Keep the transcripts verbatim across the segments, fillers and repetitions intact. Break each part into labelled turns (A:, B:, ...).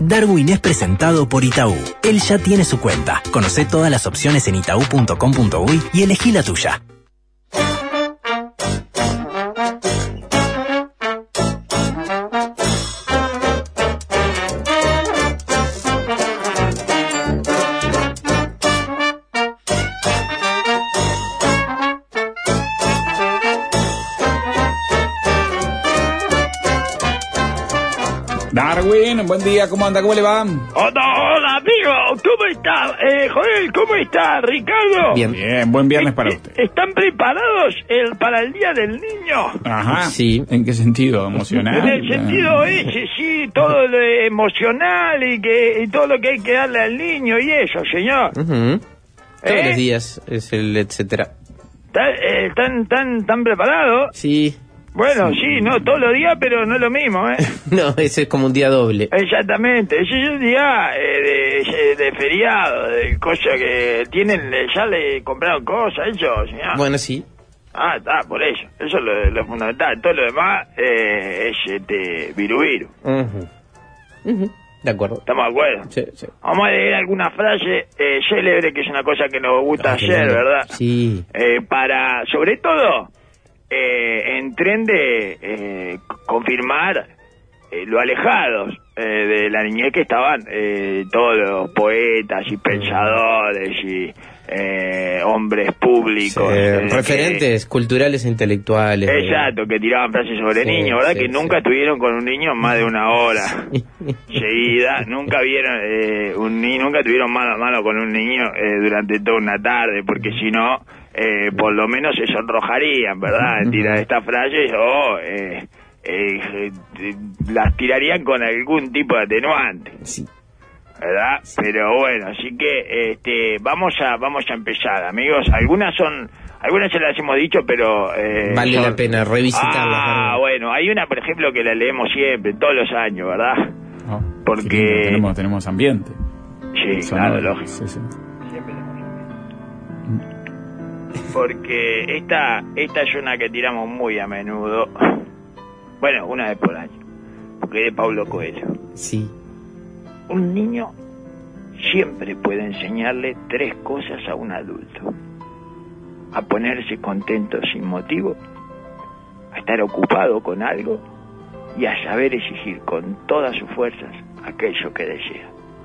A: Darwin es presentado por Itaú. Él ya tiene su cuenta. Conocé todas las opciones en itaú punto com punto uy y elegí la tuya.
B: Darwin, buen día, ¿cómo anda? ¿Cómo le va?
C: Hola, hola, amigo, ¿cómo está? Eh, Joel, ¿cómo está, Ricardo?
B: Bien, bien, buen viernes para usted.
C: ¿Están preparados el, para el Día del Niño?
B: Ajá, sí. ¿En qué sentido? ¿Emocional?
C: En el sentido ese, sí, todo lo emocional y que y todo lo que hay que darle al niño y eso, señor.
D: Uh-huh. Todos
C: ¿Eh?
D: los días es el etcétera.
C: ¿Están, eh, están, tan, tan preparados?
D: Sí.
C: Bueno, sí. sí, no todos los días, pero no es lo mismo, ¿eh?
D: No, ese es como un día doble.
C: Exactamente, ese es un día eh, de, de feriado, de cosas que tienen, ya le compraron cosas, eso, señor.
D: Bueno, sí.
C: Ah, está, por eso, eso es lo, lo fundamental, todo lo demás eh, es este, viru viru.
D: Uh-huh. Uh-huh. De acuerdo.
C: ¿Estamos de acuerdo?
D: Sí, sí.
C: Vamos a leer alguna frase eh, célebre, que es una cosa que nos gusta
D: Ah,
C: hacer,
D: claro.
C: ¿verdad?
D: Sí.
C: Eh, para, sobre todo, eh, en tren de eh, confirmar eh, lo alejados eh, de la niñez que estaban eh, todos los poetas y pensadores y eh, hombres públicos.
D: Sí,
C: eh,
D: referentes
C: que,
D: culturales e intelectuales.
C: exacto, que tiraban frases sobre
D: sí,
C: niños, ¿verdad?
D: Sí,
C: que
D: sí.
C: nunca estuvieron con un niño más de una hora seguida, nunca vieron eh, un niño, nunca tuvieron mano a mano con un niño eh, durante toda una tarde, porque si no, eh, por lo menos se sonrojarían, ¿verdad? En tirar estas frases o eh, eh, eh, las tirarían con algún tipo de atenuante.
D: Sí.
C: ¿Verdad? Pero bueno, así que este vamos a vamos a empezar, amigos. Algunas son, algunas se las hemos dicho, pero eh,
D: vale
C: son...
D: la pena revisitarlas.
C: Ah,
D: ¿verdad?
C: bueno, hay una, por ejemplo, que la leemos siempre, todos los años, ¿verdad?
B: Oh,
C: Porque
B: tenemos, tenemos ambiente.
C: sí,
B: Eso,
C: claro,
B: ¿no?
C: lógico.
B: Sí, sí.
C: Siempre tenemos ambiente. Porque esta esta es una que tiramos muy a menudo. Bueno, una vez por año. Porque es de Paulo Coelho.
D: Sí.
C: Un niño siempre puede enseñarle tres cosas a un adulto: a ponerse contento sin motivo, a estar ocupado con algo y a saber exigir con todas sus fuerzas aquello que desea.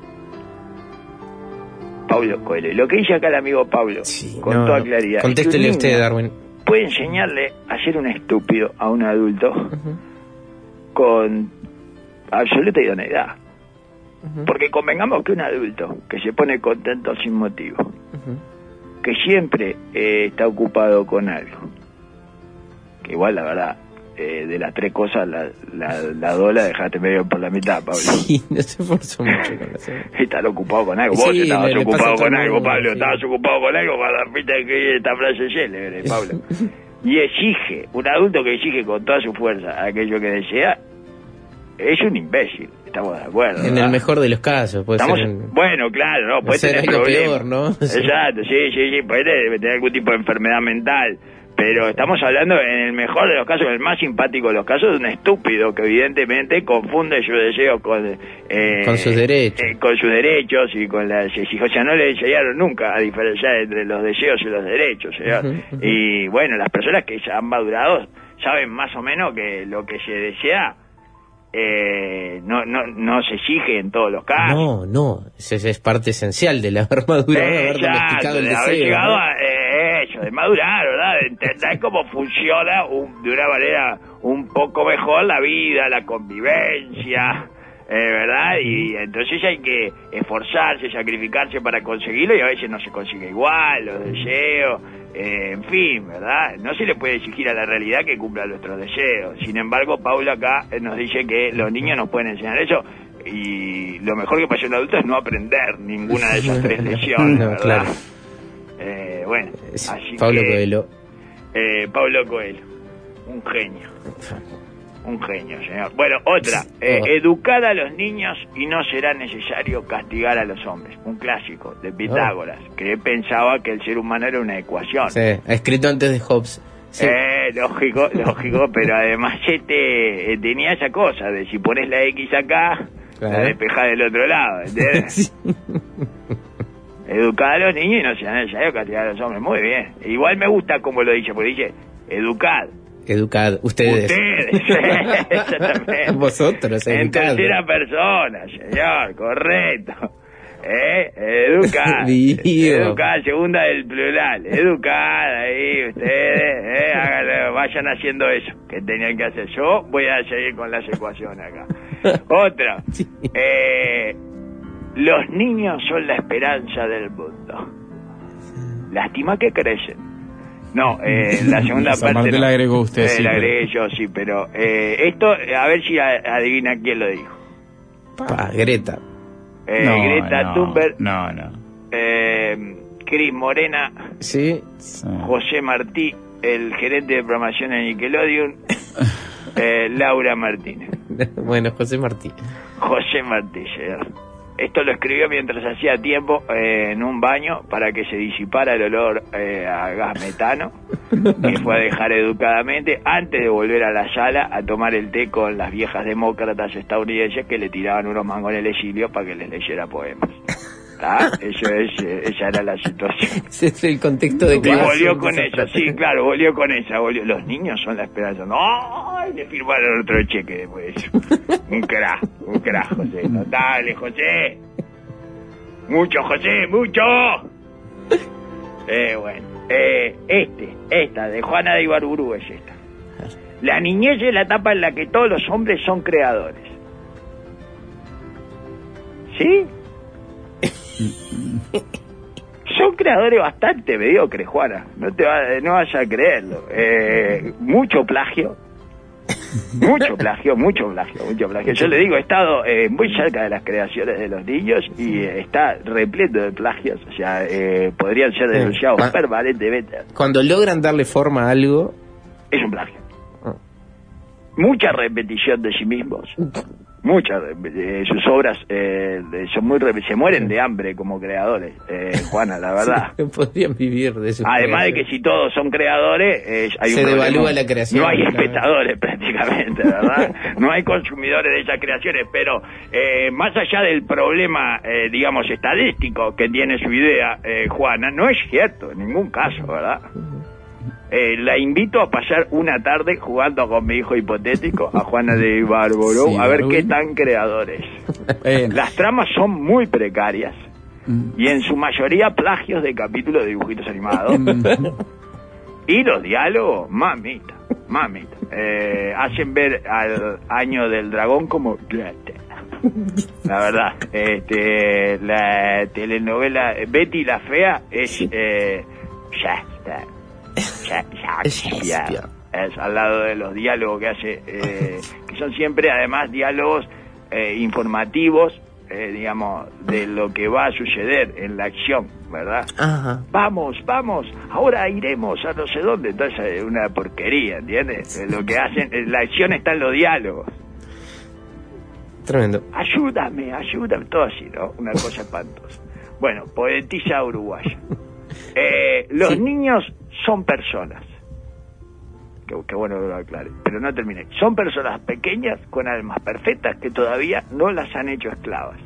C: Paulo Coelho. Lo que dice acá el amigo Paulo,
D: Sí,
C: con
D: no,
C: toda claridad.
D: Contéstele
C: es que un
D: usted,
C: niño
D: Darwin.
C: puede enseñarle a ser un estúpido a un adulto
D: Uh-huh.
C: con absoluta idoneidad.
D: Uh-huh.
C: Porque convengamos que un adulto que se pone contento sin motivo,
D: Uh-huh.
C: que siempre eh, está ocupado con algo, que igual la verdad, eh, de las tres cosas, la, la, la dos la dejaste medio por la mitad, Pablo.
D: Sí, no se esforzó mucho con la serie.
C: Estar ocupado con algo.
D: Sí,
C: Vos estabas
D: le- le pasa
C: ocupado
D: a todo
C: con
D: el
C: algo,
D: mundo,
C: Pablo.
D: sí.
C: Estabas ocupado con algo para fuiste a escribir esta frase célebre, Pablo. Y exige, un adulto que exige con toda su fuerza aquello que desea, es un imbécil. Estamos de acuerdo.
D: En
C: ¿verdad?
D: el mejor de los casos, puede
C: Estamos,
D: ser. en-
C: bueno, claro, no, puede
D: ser
C: tener
D: algo
C: problemas.
D: peor, ¿no? Sí.
C: Exacto, sí, sí, sí, puede tener, tener algún tipo de enfermedad mental. Pero estamos hablando, en el mejor de los casos, en el más simpático de los casos, de un estúpido que evidentemente confunde sus deseos con eh,
D: Con sus derechos.
C: eh, con sus derechos y con las exigencias. O sea, no le enseñaron nunca a diferenciar entre los deseos y los derechos, señor.
D: Ujú, ujú.
C: Y bueno, las personas que ya han madurado saben más o menos que lo que se desea eh, no, no, no se exige en todos los casos.
D: No, no, esa es, es parte esencial de la haber madurado, de haber
C: Exacto,
D: domesticado el
C: de haber
D: deseo.
C: llegado
D: ¿no?
C: a eh, eso, de madurar, ¿verdad? De entender cómo funciona un- de una manera un poco mejor la vida, la convivencia, eh, ¿verdad? Y entonces hay que esforzarse, sacrificarse para conseguirlo y a veces no se consigue igual, los deseos, eh, en fin, ¿verdad? No se le puede exigir a la realidad que cumpla nuestros deseos. Sin embargo, Paula acá eh, nos dice que los niños nos pueden enseñar eso. Y lo mejor que pasa en un adulto es no aprender ninguna de esas tres lecciones,
D: No,
C: ¿verdad?
D: claro.
C: Eh, bueno,
D: Es
C: así
D: Paulo
C: que,
D: Coelho.
C: Eh, Paulo Coelho, un genio, un genio, señor. Bueno, otra, eh,
D: Oh.
C: educar a los niños y no será necesario castigar a los hombres. Un clásico de Pitágoras, que pensaba que el ser humano era una ecuación.
D: Sí, ha escrito antes de Hobbes. Sí.
C: Eh, lógico, lógico, pero además este eh, tenía esa cosa de si pones la X acá,
D: Claro.
C: La despejada del otro lado, ¿entiendes? Sí. Educar a los niños y no sean necesarios castigar a los hombres. Muy bien. Igual me gusta como lo dice, porque dice, educad.
D: Educad, ustedes.
C: Ustedes, exactamente.
D: Vosotros,
C: en
D: educad.
C: tercera persona, señor, correcto. ¿Eh? Educad. Educad, segunda del plural. Educad, ahí ustedes, ¿eh? Háganlo, vayan haciendo eso que tenían que hacer. Yo voy a seguir con las ecuaciones acá. Otra.
D: Sí.
C: Eh, los niños son la esperanza del mundo. Lástima que crecen. No, eh, la segunda
B: Esa
C: parte,
B: parte
C: no.
B: la agregó usted,
C: eh,
B: sí,
C: la
B: pero-
C: agregué yo, sí, pero eh, esto, a ver si a- adivina quién lo dijo.
D: Pa, Greta.
C: Eh,
B: No,
C: Greta
B: no,
C: Thunberg,
B: No, no.
C: eh, Cris Morena,
D: Sí.
B: Sí.
C: José Martí, el gerente de programación de Nickelodeon, eh, Laura Martínez.
D: Bueno, José Martí.
C: José Martí, señor. Esto lo escribió mientras hacía tiempo eh, en un baño para que se disipara el olor eh, a gas metano, que fue a dejar educadamente antes de volver a la sala a tomar el té con las viejas demócratas estadounidenses que le tiraban unos mangones de exilio para que les leyera poemas. ¿Está? Eso es, eh, esa era la situación.
D: Ese es el contexto de
C: Y
D: creación
C: volvió
D: de
C: con
D: esa
C: esa,
D: frase.
C: sí, claro, volvió con esa, volvió. Los niños son la esperanza. No, y le firmaron otro cheque después. Un crack, un crack, José. Notable, José. Mucho, José, mucho. Eh, bueno. Eh, este, esta, de Juana de Ibarburu es esta. La niñez es la etapa en la que todos los hombres son creadores. ¿Sí? Son creadores bastante mediocres, Juana. No te va, no vas a creerlo. Eh, mucho plagio. Mucho plagio, mucho plagio, mucho plagio. Yo le digo, he estado eh, muy cerca de las creaciones de los niños y eh, está repleto de plagios. O sea, eh, podrían ser denunciados
D: Ah.
C: permanentemente.
D: Cuando logran darle forma a algo,
C: Es un plagio.
D: Ah.
C: Mucha repetición de sí mismos. Muchas. Eh, sus obras eh, son muy re- se mueren de hambre como creadores, eh, Juana, la verdad.
D: sí, podrían vivir de eso.
C: Además de que si todos son creadores, eh, hay
D: Se
C: un problema.
D: devalúa la creación,
C: No hay
D: claro.
C: espectadores prácticamente, ¿verdad? No hay consumidores de esas creaciones, pero eh, más allá del problema, eh, digamos, estadístico que tiene su idea, eh, Juana, no es cierto en ningún caso, ¿verdad? Eh, la invito a pasar una tarde jugando con mi hijo hipotético, a Juana de Ibarburu,
B: Sí,
C: a ver
B: Darwin.
C: qué tan creadores.
B: Bueno.
C: Las tramas son muy precarias
B: Mm.
C: y en su mayoría plagios de capítulos de dibujitos animados. Y los diálogos, mamita, mamita. Eh, hacen ver al año del dragón como la verdad. Este, la telenovela Betty la Fea es eh, Shakespeare. Sha- Shakespeare. Es al lado de los diálogos que hace, eh, que son siempre además diálogos eh, informativos, eh, digamos, de lo que va a suceder en la acción, ¿verdad?
D: Ajá.
C: Vamos, vamos, ahora iremos a no sé dónde. Entonces es una porquería, ¿entiendes? Eh, Lo que hacen, eh, la acción está en los diálogos.
D: Tremendo.
C: Ayúdame, ayúdame, todo así, ¿no? Una cosa espantosa. Bueno, poetisa uruguaya. Eh, los
D: Sí.
C: niños son personas. Qué, qué bueno que lo aclare, pero no terminé. Son personas pequeñas con almas perfectas que todavía no las han hecho esclavas.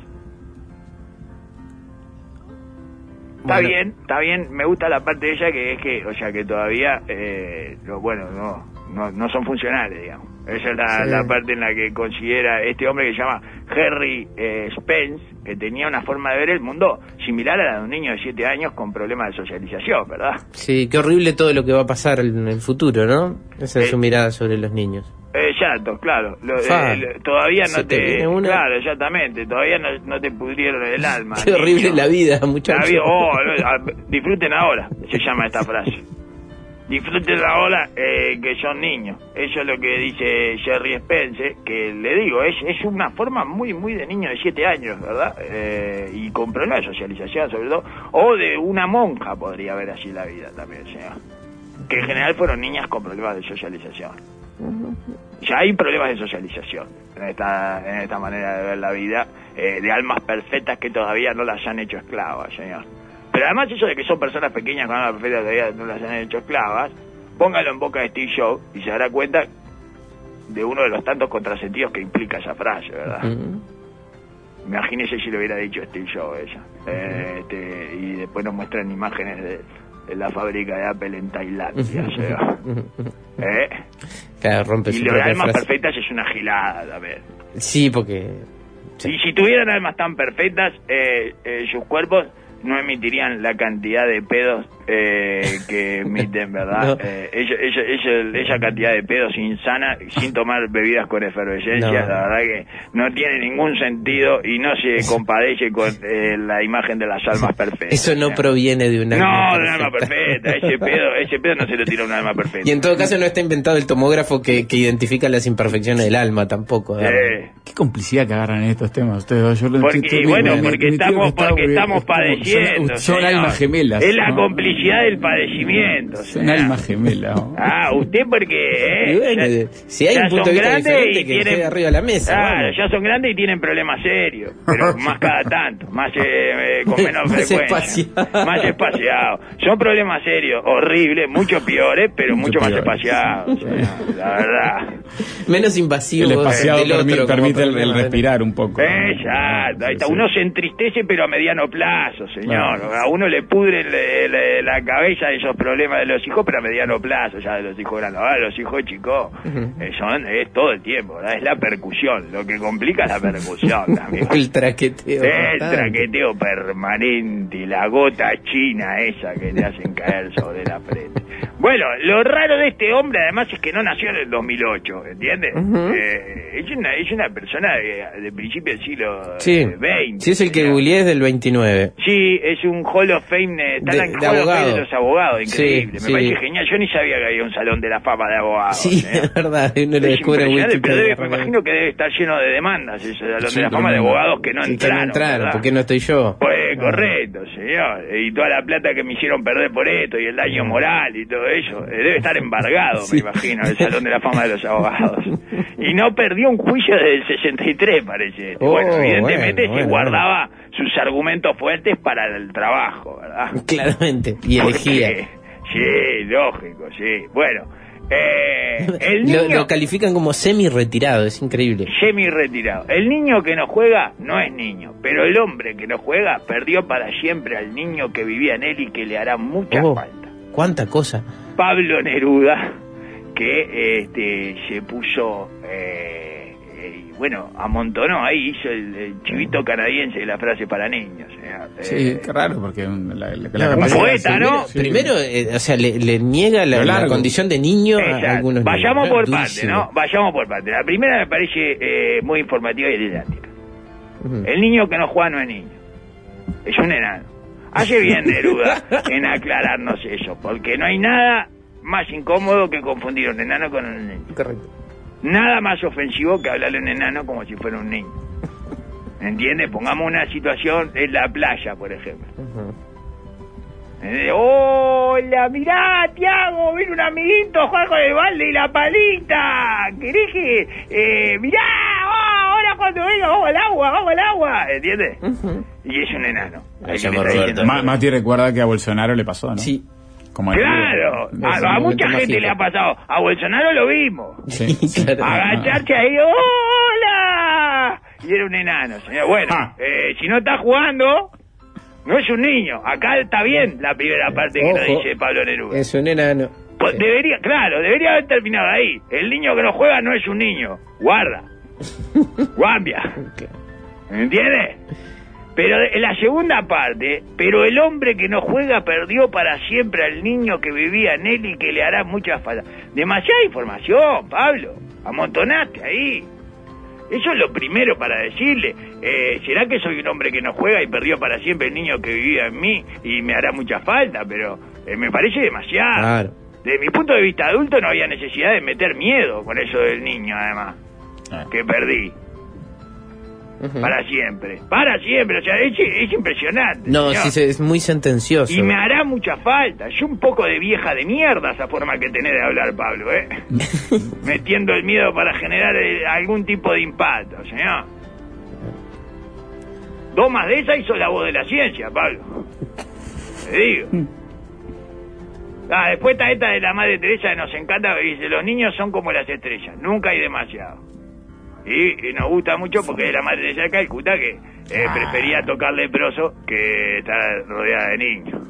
C: Está
D: Bueno.
C: bien, está bien, me gusta la parte de ella que es que, o sea, que todavía, eh, no, bueno, no, no, no son funcionales, digamos. Esa es la,
D: Sí.
C: la parte en la que considera este hombre que se llama Harry eh, Spence, que tenía una forma de ver el mundo similar a la de un niño de siete años con problemas de socialización, ¿verdad?
D: Sí, qué horrible todo lo que va a pasar en el futuro, ¿no? Esa es
C: Eh,
D: su mirada sobre los niños.
C: Exacto, claro. Lo-
D: Fa,
C: eh, lo- todavía no
D: se te
C: te...
D: viene una-
C: Claro, exactamente. Todavía no, no te pudrieron el alma.
D: Qué horrible
C: niño.
D: la vida,
C: La
D: muchachos.
C: vida- oh, no, a- disfruten ahora, se llama esta frase. Disfruten ahora eh, que son niños. Eso es lo que dice Jerry Spence, que le digo, es, es una forma muy, muy de niño de siete años, ¿verdad? Eh, y con problemas de socialización, sobre todo. O de una monja podría ver así la vida también, señor. Que en general fueron niñas con problemas de socialización. Ya hay problemas de socialización en esta, en esta manera de ver la vida, eh, de almas perfectas que todavía no las han hecho esclavas, señor. Pero además eso de que son personas pequeñas con almas perfectas que todavía no las han hecho esclavas, póngalo en boca de Steve Jobs y se dará cuenta de uno de los tantos contrasentidos que implica esa frase, ¿verdad?
D: Mm.
C: Imagínese si lo hubiera dicho Steve Jobs ella. Eh, este, y después nos muestran imágenes de, de la fábrica de Apple en Tailandia. O sea, ¿eh?
D: Claro, rompe
C: y
D: su
C: lo de
D: propia
C: almas
D: frase.
C: perfectas es una gilada, a ver.
D: Sí, porque...
C: Y si tuvieran almas tan perfectas, eh, eh, sus cuerpos no emitirían la cantidad de pedos eh, que emiten, ¿verdad?
D: No.
C: Eh, ella, ella, ella, esa cantidad de pedos insana, sin tomar bebidas con efervescencia,
D: No.
C: la verdad que no tiene ningún sentido y no se compadece con eh, la imagen de las almas perfectas.
D: Eso no proviene de una...
C: No, de un alma perfecta. Ese pedo, ese pedo no se lo tira un alma perfecta.
D: Y en todo caso no está inventado el tomógrafo que, que identifica las imperfecciones del alma tampoco. ¿verdad?
C: Eh,
B: Qué complicidad que agarran en estos temas ustedes. Yo lo
C: Porque,
B: estoy-
C: bueno,
B: mi- mi-
C: porque
B: mi tío
C: estamos,
B: está-
C: porque
B: es
C: estamos
B: como-
C: padeciendo.
B: Son, son
C: señor.
B: almas gemelas.
C: Es la
B: ¿no?
C: complicidad del padecimiento.
B: Son
C: señor.
B: almas gemelas. ¿no?
C: Ah, usted porque...
D: Y
C: Eh,
D: bueno,
C: ya-
D: si hay
C: ya
D: un punto
C: son
D: de vista
C: grandes
D: diferente,
C: y
D: que
C: tienen-
D: quede arriba de la mesa.
C: Claro,
D: vamos.
C: ya son grandes y tienen problemas serios, pero más cada tanto, más eh, eh, con menos
D: Más
C: frecuencia,
D: espaciado.
C: más espaciado. Son problemas serios, horribles, mucho peores, pero mucho,
B: Mucho
C: más
B: peores.
C: espaciados, señor, la verdad.
D: Menos invasivo
B: El espaciado
D: del otro.
B: permi-
D: como
B: permite el, el
D: problema, ¿eh?
B: respirar un poco.
C: Exacto, ahí está.
B: Sí, sí.
C: Uno se entristece pero a mediano plazo, señor.
B: Claro.
C: A uno le pudre el- el- la cabeza de esos problemas de los hijos, pero a mediano plazo, ya de los hijos grandes. Ahora los hijos chicos eh, son, es todo el tiempo, ¿verdad? Es la percusión, lo que complica es la percusión también.
D: El traqueteo.
C: El
D: constante.
C: traqueteo permanente y la gota china esa que te hacen caer sobre la frente. Bueno, lo raro de este hombre además es que no nació en el dos mil ocho, ¿entiendes?
D: Ujú.
C: eh, es, una, es una persona de, de principio del siglo
D: Sí,
C: veinte.
D: sí es el que
C: señor.
D: googleé es del veintinueve.
C: Sí, es un Hall of Fame, eh, está
D: De-
C: en el
D: de
C: Hall of Fame
D: abogado.
C: de los abogados, increíble.
D: Sí,
C: Me
D: sí.
C: parece genial, yo ni sabía que había un salón de la fama de abogados.
D: Sí,
C: ¿eh?
D: es verdad, uno lo
C: Es
D: descubre en
C: impresionante, pero
D: Wikipedia.
C: debe- me imagino que debe estar lleno de demandas ese salón
B: Sí,
C: de la fama de
B: tremendo.
C: abogados que no
D: Sí, que
C: entraron.
D: no entraron,
C: ¿verdad?
D: ¿por qué no estoy yo?
C: Pues correcto, señor. Y toda la plata que me hicieron perder por esto y el daño moral y todo eso. eh, Debe estar embargado,
D: Sí.
C: me imagino, el Salón de la Fama de los Abogados. Y no perdió un juicio desde el sesenta y tres, parece.
D: Oh,
C: bueno, evidentemente
D: bueno,
C: se
D: bueno,
C: guardaba sus argumentos fuertes para el trabajo, ¿verdad?
D: Claramente, y elegía.
C: Porque- sí, lógico, sí. Bueno, eh, el
D: Lo,
C: niño...
D: lo califican como semi-retirado, es increíble.
C: Semi retirado. El niño que no juega no es niño, pero el hombre que no juega perdió para siempre al niño que vivía en él y que le hará mucha
D: Oh,
C: falta.
D: cuánta cosa.
C: Pablo Neruda, que este se puso, eh, eh, bueno, amontonó ahí, hizo el, el chivito canadiense de la frase para niños. ¿eh?
B: Sí,
C: Eh,
B: qué raro, porque un- la, la, la
D: Claro,
B: capacidad-
C: poeta, ¿no?
B: Sí.
D: Primero, eh, o sea, le, le niega la,
B: Lo
D: la
B: largo.
D: condición de niño a
C: exacto.
D: algunos niños.
C: Vayamos por parte,
D: Durísimo.
C: ¿no? Vayamos por parte. La primera me parece eh, muy informativa y didáctica.
D: Ujú.
C: El niño que no juega no es niño, es un enano. Hace bien Neruda en aclararnos eso, porque no hay nada más incómodo que confundir un enano con un niño.
D: Correcto.
C: Nada más ofensivo que hablarle a un enano como si fuera un niño. ¿Entiendes? Pongamos una situación en la playa, por ejemplo.
D: Ujú.
C: Eh, Hola, mirá, Tiago, viene un amiguito, juega con el balde y la palita. ¿Querés que...? Eh, mirá, oh, ahora cuando venga, vamos al agua, vamos al agua. ¿Entiendes?
D: Ujú.
C: Y es un enano.
D: Me
C: El que
D: llamo
C: me está
D: Roberto.
C: diciendo.
B: Ma- Mati recuerda que a Bolsonaro le pasó, ¿no?
D: Sí.
B: Como el-
C: Claro,
B: Es
C: a,
B: un
C: a
B: momento
C: mucha gente
B: mágico.
C: le ha pasado. A Bolsonaro lo vimos.
B: Sí.
D: Claro.
C: Agacharse ahí, ¡hola! Y era un enano, señor. Bueno,
B: Ah.
C: eh, si no está jugando, no es un niño. Acá está bien la primera parte que nos
D: Ojo.
C: dice Pablo Neruda.
D: Es un enano.
C: Pues debería, claro, debería haber terminado ahí. El niño que no juega no es un niño. Guarda. Guambia. ¿Me entiendes? Pero en la segunda parte, pero el hombre que no juega perdió para siempre al niño que vivía en él y que le hará mucha falta. Demasiada información, Pablo. Amontonaste ahí. Eso es lo primero para decirle. Eh, ¿Será que soy un hombre que no juega y perdió para siempre el niño que vivía en mí y me hará mucha falta? Pero eh, me parece demasiado.
D: Claro.
C: Desde mi punto de vista adulto no había necesidad de meter miedo con eso del niño, además,
B: Ah.
C: que perdí.
D: Ujú.
C: Para siempre. Para siempre. O sea, es, es impresionante.
D: No,
C: señor.
D: sí, se- es muy sentencioso.
C: Y me hará mucha falta. Yo un poco de vieja de mierda esa forma que tenés de hablar, Pablo, ¿eh? Metiendo el miedo para generar eh, algún tipo de impacto, señor. Dos más de esa hizo la voz de la ciencia, Pablo. Te digo. Ah, después está esta de la Madre Teresa que nos encanta, que dice, los niños son como las estrellas, nunca hay demasiado. Y, y nos gusta mucho porque es la Madre Teresa de Calcuta que eh, prefería tocar leproso que estar rodeada de niños.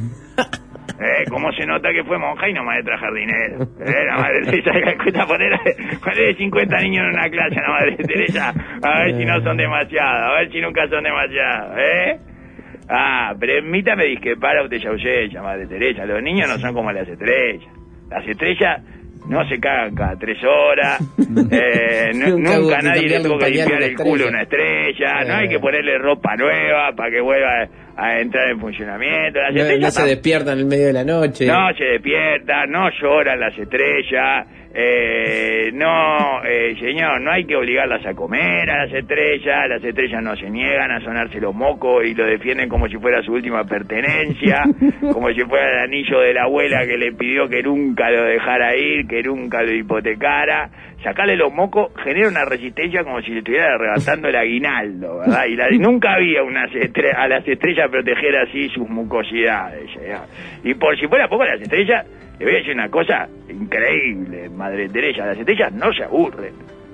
C: Eh, ¿Cómo se nota que fue monja y no maestra jardinera? Eh, la Madre Teresa de Calcuta, poner, poner cincuenta niños en una clase a la Madre Teresa, a ver si no son demasiados, a ver si nunca son demasiados, ¿eh? Ah, permítame discrepar a usted, ya Madre Teresa, los niños no son como las estrellas. Las estrellas no se cagan cada tres horas, eh, no,
D: Nunca hubo
C: nunca
D: que
C: nadie le
D: cambiarle
C: tuvo
D: un
C: que
D: pañal a
C: limpiar
D: una
C: el culo a
D: estrella.
C: una estrella, no
D: Eh.
C: hay que ponerle ropa nueva para que vuelva a, a entrar en funcionamiento. Las
D: No,
C: estrellas
D: no se
C: tam-
D: despiertan en el medio de la noche.
C: no se despiertan, no lloran las estrellas, eh, no, eh, señor, no hay que obligarlas a comer a las estrellas, las estrellas no se niegan a sonarse los mocos y lo defienden como si fuera su última pertenencia, como si fuera el anillo de la abuela que le pidió que nunca lo dejara ir, que nunca lo hipotecara. Sacarle los mocos genera una resistencia como si le estuviera arrebatando el aguinaldo, ¿verdad? Y la, nunca había unas estre- a las estrellas proteger así sus mucosidades, señor. Y por si fuera poco, las estrellas, le voy a decir una cosa increíble, Madre Teresa, las estrellas no se aburren.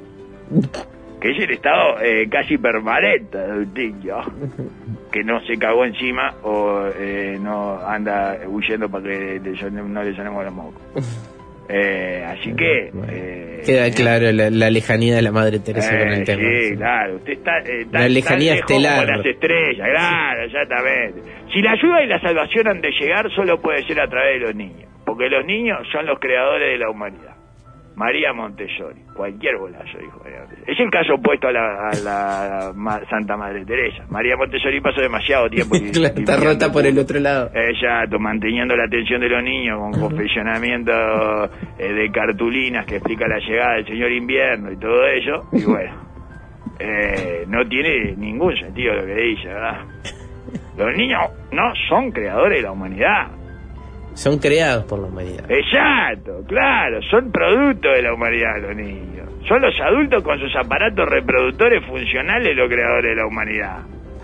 C: Que es el estado eh, casi permanente de un niño, que no se cagó encima o eh, no anda huyendo para que le son- no le sonemos los mocos. Eh, así que eh,
D: Queda claro la, la lejanía de la Madre Teresa
C: eh,
D: con el tema.
C: sí,
D: Sí.
C: claro, usted está eh, tan,
D: La lejanía
C: tan lejos
D: estelar.
C: como las estrellas, claro, exactamente. Si la ayuda y la salvación han de llegar, solo puede ser a través de los niños, porque los niños son los creadores de la humanidad. María Montessori, cualquier bolazo, dijo María Montessori. Es el caso opuesto a la, a la ma- Santa Madre Teresa. María Montessori pasó demasiado tiempo y-
D: Claro, está
C: limpiando
D: rota por el
C: culo.
D: otro lado.
C: Exacto, manteniendo la atención de los niños con confeccionamiento eh, de cartulinas que explica la llegada del señor invierno y todo eso. Y bueno, eh, no tiene ningún sentido lo que dice, ¿verdad? Los niños no son creadores de la humanidad.
D: Son creados por la humanidad.
C: Exacto, claro, son producto de la humanidad los niños. Son los adultos con sus aparatos reproductores funcionales los creadores de la humanidad.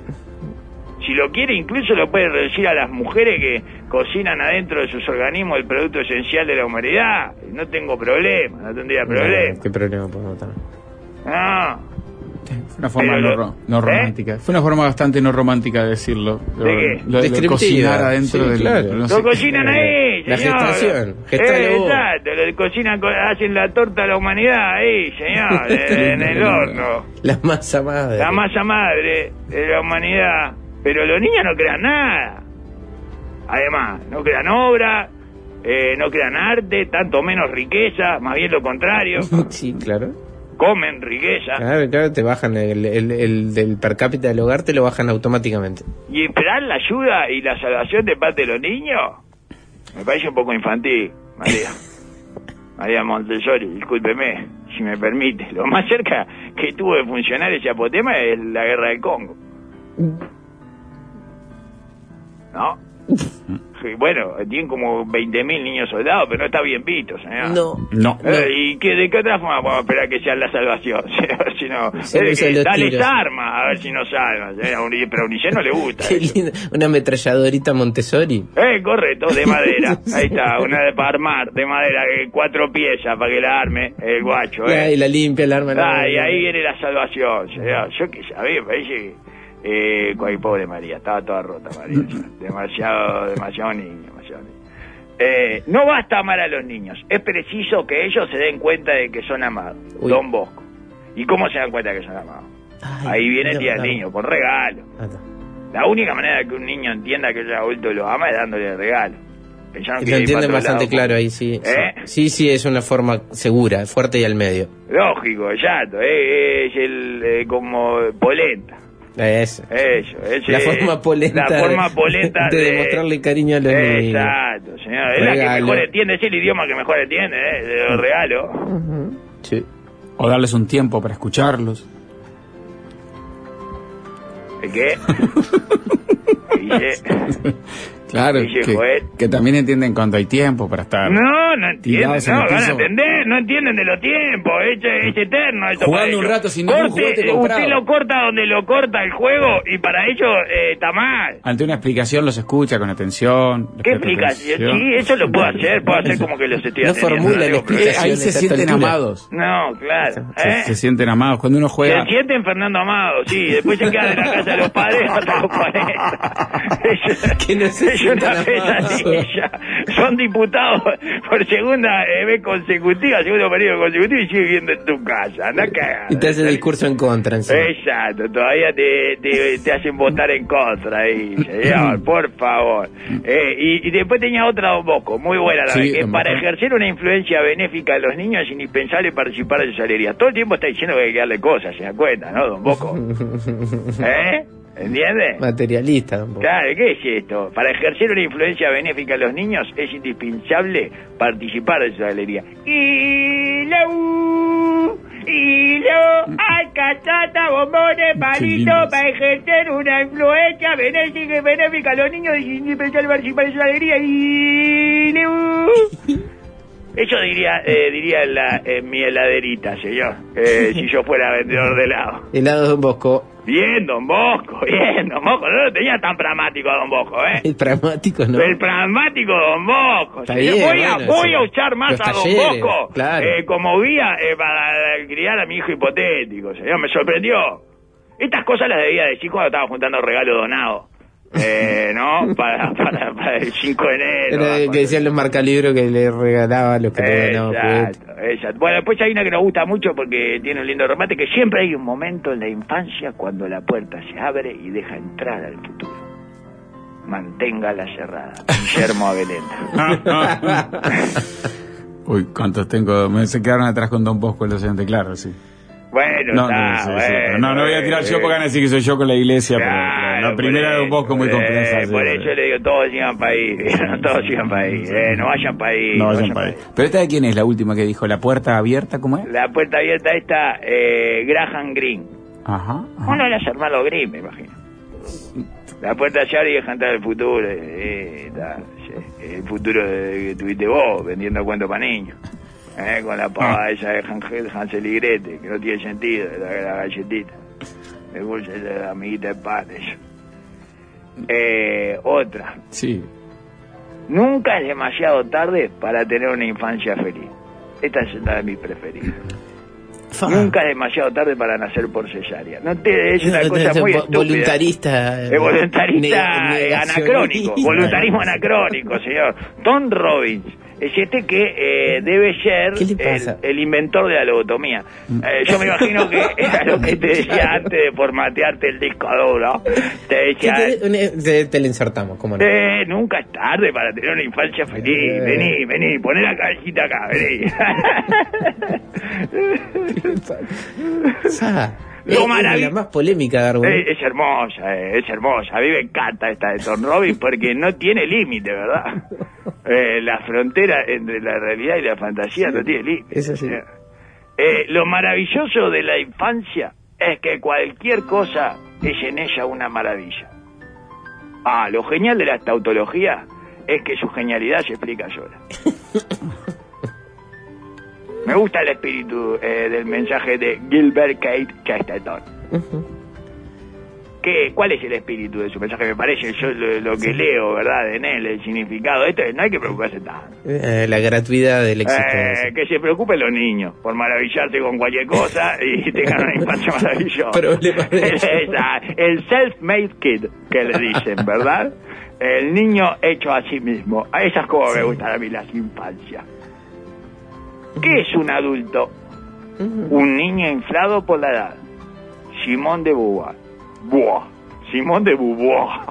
C: Si lo quiere, incluso lo puede reducir a las mujeres que cocinan adentro de sus organismos el producto esencial de la humanidad. No tengo problema, no tendría problema.
D: No, ¿qué problema podemos tener?
C: No.
B: Fue una forma
C: Pero
B: no,
C: lo-
B: ro- no
C: ¿Eh?
B: romántica. Fue una forma bastante no romántica de decirlo. Lo-
C: ¿De qué?
B: Lo, de
D: Descriptiva.
B: cocinar adentro
D: Sí,
B: del...
D: claro.
B: no sé.
C: Lo cocinan ahí,
D: La
C: señor.
D: gestación, gestalo
C: Eh,
D: vos.
C: exacto, lo cocinan, co- hacen la torta a la humanidad ahí, señor, en, en el horno.
D: La masa madre.
C: La masa madre de la humanidad. Pero los niños no crean nada. Además, no crean obra, eh, no crean arte, tanto menos riqueza, más bien lo contrario.
D: Sí, claro.
C: Comen riqueza.
D: Claro, claro, te bajan el, el, el del per cápita del hogar, te lo bajan automáticamente.
C: Y esperar la ayuda y la salvación de parte de los niños, me parece un poco infantil, María. María Montessori, discúlpeme, si me permite. Lo más cerca que tuvo de funcionar ese apotema es la guerra del Congo. ¿No? Sí, bueno, tienen como veinte mil niños soldados, pero no está bien visto, señor.
D: No.
B: No.
C: Eh, ¿Y qué, de qué otra forma podemos esperar que sea la salvación? Si no,
D: Se
C: eh,
D: usan
C: que
D: los
C: dales
D: tiros.
C: armas, a ver si nos salvan. Eh, a Uni- pero a Unicef no le gusta.
D: Qué
C: eso.
D: lindo. Una ametralladorita Montessori.
C: Eh, correcto, de madera. Ahí está, una de para armar, de madera, eh, cuatro piezas para que la arme el guacho,
D: Ah, y
C: eh.
D: la limpia, la arma. la-
C: Ah, y ahí viene la salvación, señor. Yo que sabía, me parece que... Eh, cuál pobre María, estaba toda rota María. Demasiado, demasiado niño, demasiado niño. Eh, no basta amar a los niños, es preciso que ellos se den cuenta de que son amados.
D: Uy.
C: Don Bosco. ¿Y cómo se dan cuenta que son amados?
D: Ay,
C: Ahí viene el
D: no,
C: día del
D: no.
C: niño, con regalo.
D: Ah, está.
C: La única manera de que un niño entienda que el adulto lo ama es dándole regalo. Pensaron que
D: Lo
C: iba para
D: entienden
C: otro
D: bastante
C: lado,
D: claro
C: como-
D: ahí, sí.
C: ¿Eh?
D: Sí, sí, es una forma segura, fuerte y al medio.
C: Lógico, exacto. eh, es el eh, como polenta.
D: Eso.
C: Eso, ese-
D: La forma polenta.
C: La forma
D: de-
C: polenta
D: de, demostrarle cariño a los niños.
C: Exacto, señor. Es la que
D: Regalo.
C: mejor entiende, es el idioma que mejor entiende, ¿eh? De los regalos.
D: Ujú. Sí.
B: O darles un tiempo para escucharlos.
C: ¿De qué? ¿Qué dice?
B: Claro,
C: Dice
B: que,
C: Joel.
B: que también entienden cuando hay tiempo para estar.
C: No, no entienden,
B: tirados en
C: no,
B: el
C: van a
B: piso.
C: entender, no entienden de los tiempos, es, es eterno esto
B: Jugando
C: para
B: un
C: ellos.
B: rato sin ningún
C: Corte,
B: juguete
C: eh,
B: comprado.
C: usted lo corta donde lo corta el juego y para ellos eh, está mal.
B: Ante una explicación los escucha con atención. les
C: ¿Qué
B: presta
C: explicación?
B: atención.
C: Sí, eso lo puedo hacer, puedo hacer como que los estoy
D: No
C: atendiendo.
D: formula la
C: digo, pero-
B: Eh,
D: explicación.
B: ahí
D: a
B: se
D: esta
B: sienten
D: altura.
B: amados.
C: No, claro.
B: Se,
C: ¿eh?
B: se sienten amados. Cuando uno juega.
C: Se sienten Fernando Amado, sí, después se quedan en la casa de los padres hasta los cuarenta. Es,
D: Que no se
C: es una
D: sientan amados.
C: pesadilla. Son diputados por segunda eh, vez consecutiva, segundo periodo consecutivo y siguen viviendo en tu casa. Anda cagada.
D: Y te hace el discurso en contra encima.
C: Exacto, todavía te, te, te hacen votar en contra ahí, señor, por favor. Eh, y, y después tenía otra, Don Bosco, muy buena la
B: Sí,
C: vez, que
B: Don
C: para
B: Bosco.
C: ejercer una influencia benéfica en los niños es indispensable participar de sus alegrías. Todo el tiempo está diciendo que hay que darle cosas, se da cuenta, ¿no, Don Bosco? ¿Eh? ¿Entiende?
D: Materialista tampoco.
C: Claro, ¿qué es esto? Para ejercer una influencia benéfica en los niños es indispensable participar de sus alegrías. Y lo, y lo, hay cachata, bombones, palitos,
B: lindos.
C: para ejercer una influencia benéfica, benéfica a los niños es indispensable participar de sus alegrías. Y lo. Eso diría eh, diría en, la, en mi heladerita, señor, eh, si yo fuera vendedor de helado.
D: Helado Don Bosco.
C: Bien, Don Bosco, bien, Don Bosco. No lo tenía tan pragmático a Don Bosco, ¿eh?
D: El pragmático, ¿no?
C: El pragmático Don Bosco.
D: Está
C: Sí,
D: bien,
C: voy a,
D: bueno,
C: voy
D: sí.
C: a usar más
D: Los
C: a Don
D: talleres,
C: Bosco
D: claro.
C: eh, como guía eh, para criar a mi hijo hipotético, señor. Me sorprendió. Estas cosas las debía decir cuando estaba juntando regalo donado. Eh, ¿no? Para, para, para el cinco de enero.
D: Era el que decían los marcalibros que le regalaba a los que le ganaban juguetes.
C: Exacto, exacto. Bueno, después hay una que nos gusta mucho porque tiene un lindo remate, que siempre hay un momento en la infancia cuando la puerta se abre y deja entrar al futuro. Manténgala cerrada. Guillermo Abelenda.
B: Uy, ¿cuántos tengo? Me se quedaron atrás con Don Bosco el docente, claro, sí.
C: Bueno,
B: No,
C: está,
B: no, sí, sí,
C: bueno,
B: pero no, no voy a tirar yo
C: eh,
B: porque van a decir que soy yo con la iglesia, pero
C: claro,
B: la primera
C: por
B: de Don Bosco es muy
C: eso,
B: compleja.
C: eh,
B: sí.
C: por eso le digo, todos sigan para ahí, todos sigan para ahí, eh, no vayan para ahí.
B: No vayan para ahí. Pero esta de quién es la última que dijo, la puerta abierta, ¿cómo es?
C: La puerta abierta está, eh, Graham Greene.
B: Ajá. ajá.
C: Uno de los hermanos Grimm, me imagino. La puerta se abre y deja entrar el futuro. Eh, está, sí, el futuro de- que tuviste vos, vendiendo cuentos para niños. Eh, con la pava
B: Ah.
C: esa de Hansel, Hansel y Gretel, que no tiene sentido, la, la galletita. El dulce de la amiguita de pan, eso. Eh, otra.
B: Sí.
C: Nunca es demasiado tarde para tener una infancia feliz. Esta es una de mis preferidas.
D: Fa.
C: Nunca es demasiado tarde para nacer por cesárea. No te, es una
D: No,
C: cosa
D: no,
C: muy
D: vo-
C: estúpida.
D: voluntarista.
C: Es voluntarista
D: ne-
C: eh,
D: negacionista.
C: anacrónico. Voluntarismo anacrónico, señor. Tom Robbins es este que eh, debe ser
D: ¿Qué le pasa?
C: El, el inventor de la lobotomía. Eh, yo me imagino que era lo que te decía antes de formatearte el disco duro. Te
D: ¿Qué
C: decía...
D: te, un- te, te lo insertamos, ¿cómo no?
C: Eh, nunca es tarde para tener una infancia feliz.
D: Eh.
C: Vení, vení, poné la cabecita acá, vení.
D: Sa,
C: Lo
D: es, es
C: marav-
D: la más polémica, Darwin.
C: Eh, es hermosa, eh, es hermosa. A mí me encanta esta de Tom Robbins porque no tiene límite, ¿verdad? Eh, la frontera entre la realidad y la fantasía no tiene límite.
D: Es así.
C: Eh, lo maravilloso de la infancia es que cualquier cosa es en ella una maravilla. Ah, lo genial de la tautología es que su genialidad se explica sola. Me gusta el espíritu eh, del mensaje de Gilbert Kate Chesterton. ¿Qué, ¿Cuál es el espíritu de su mensaje? Me parece, yo lo, lo que leo, ¿verdad? En él, el significado. Esto no hay que preocuparse tanto.
D: Eh, la gratuidad de la
C: Eh,
D: existencia.
C: que se preocupen los niños por maravillarse con cualquier cosa y tengan una infancia maravillosa.
D: Problema de ellos.
C: Esa, el self-made kid, que le dicen, ¿verdad? El niño hecho a sí mismo. A esas cosas me gustan a mí las infancias. ¿Qué es un adulto? Un niño inflado por la edad. Simón de Beauvoir. Buah. Simón de Beauvoir.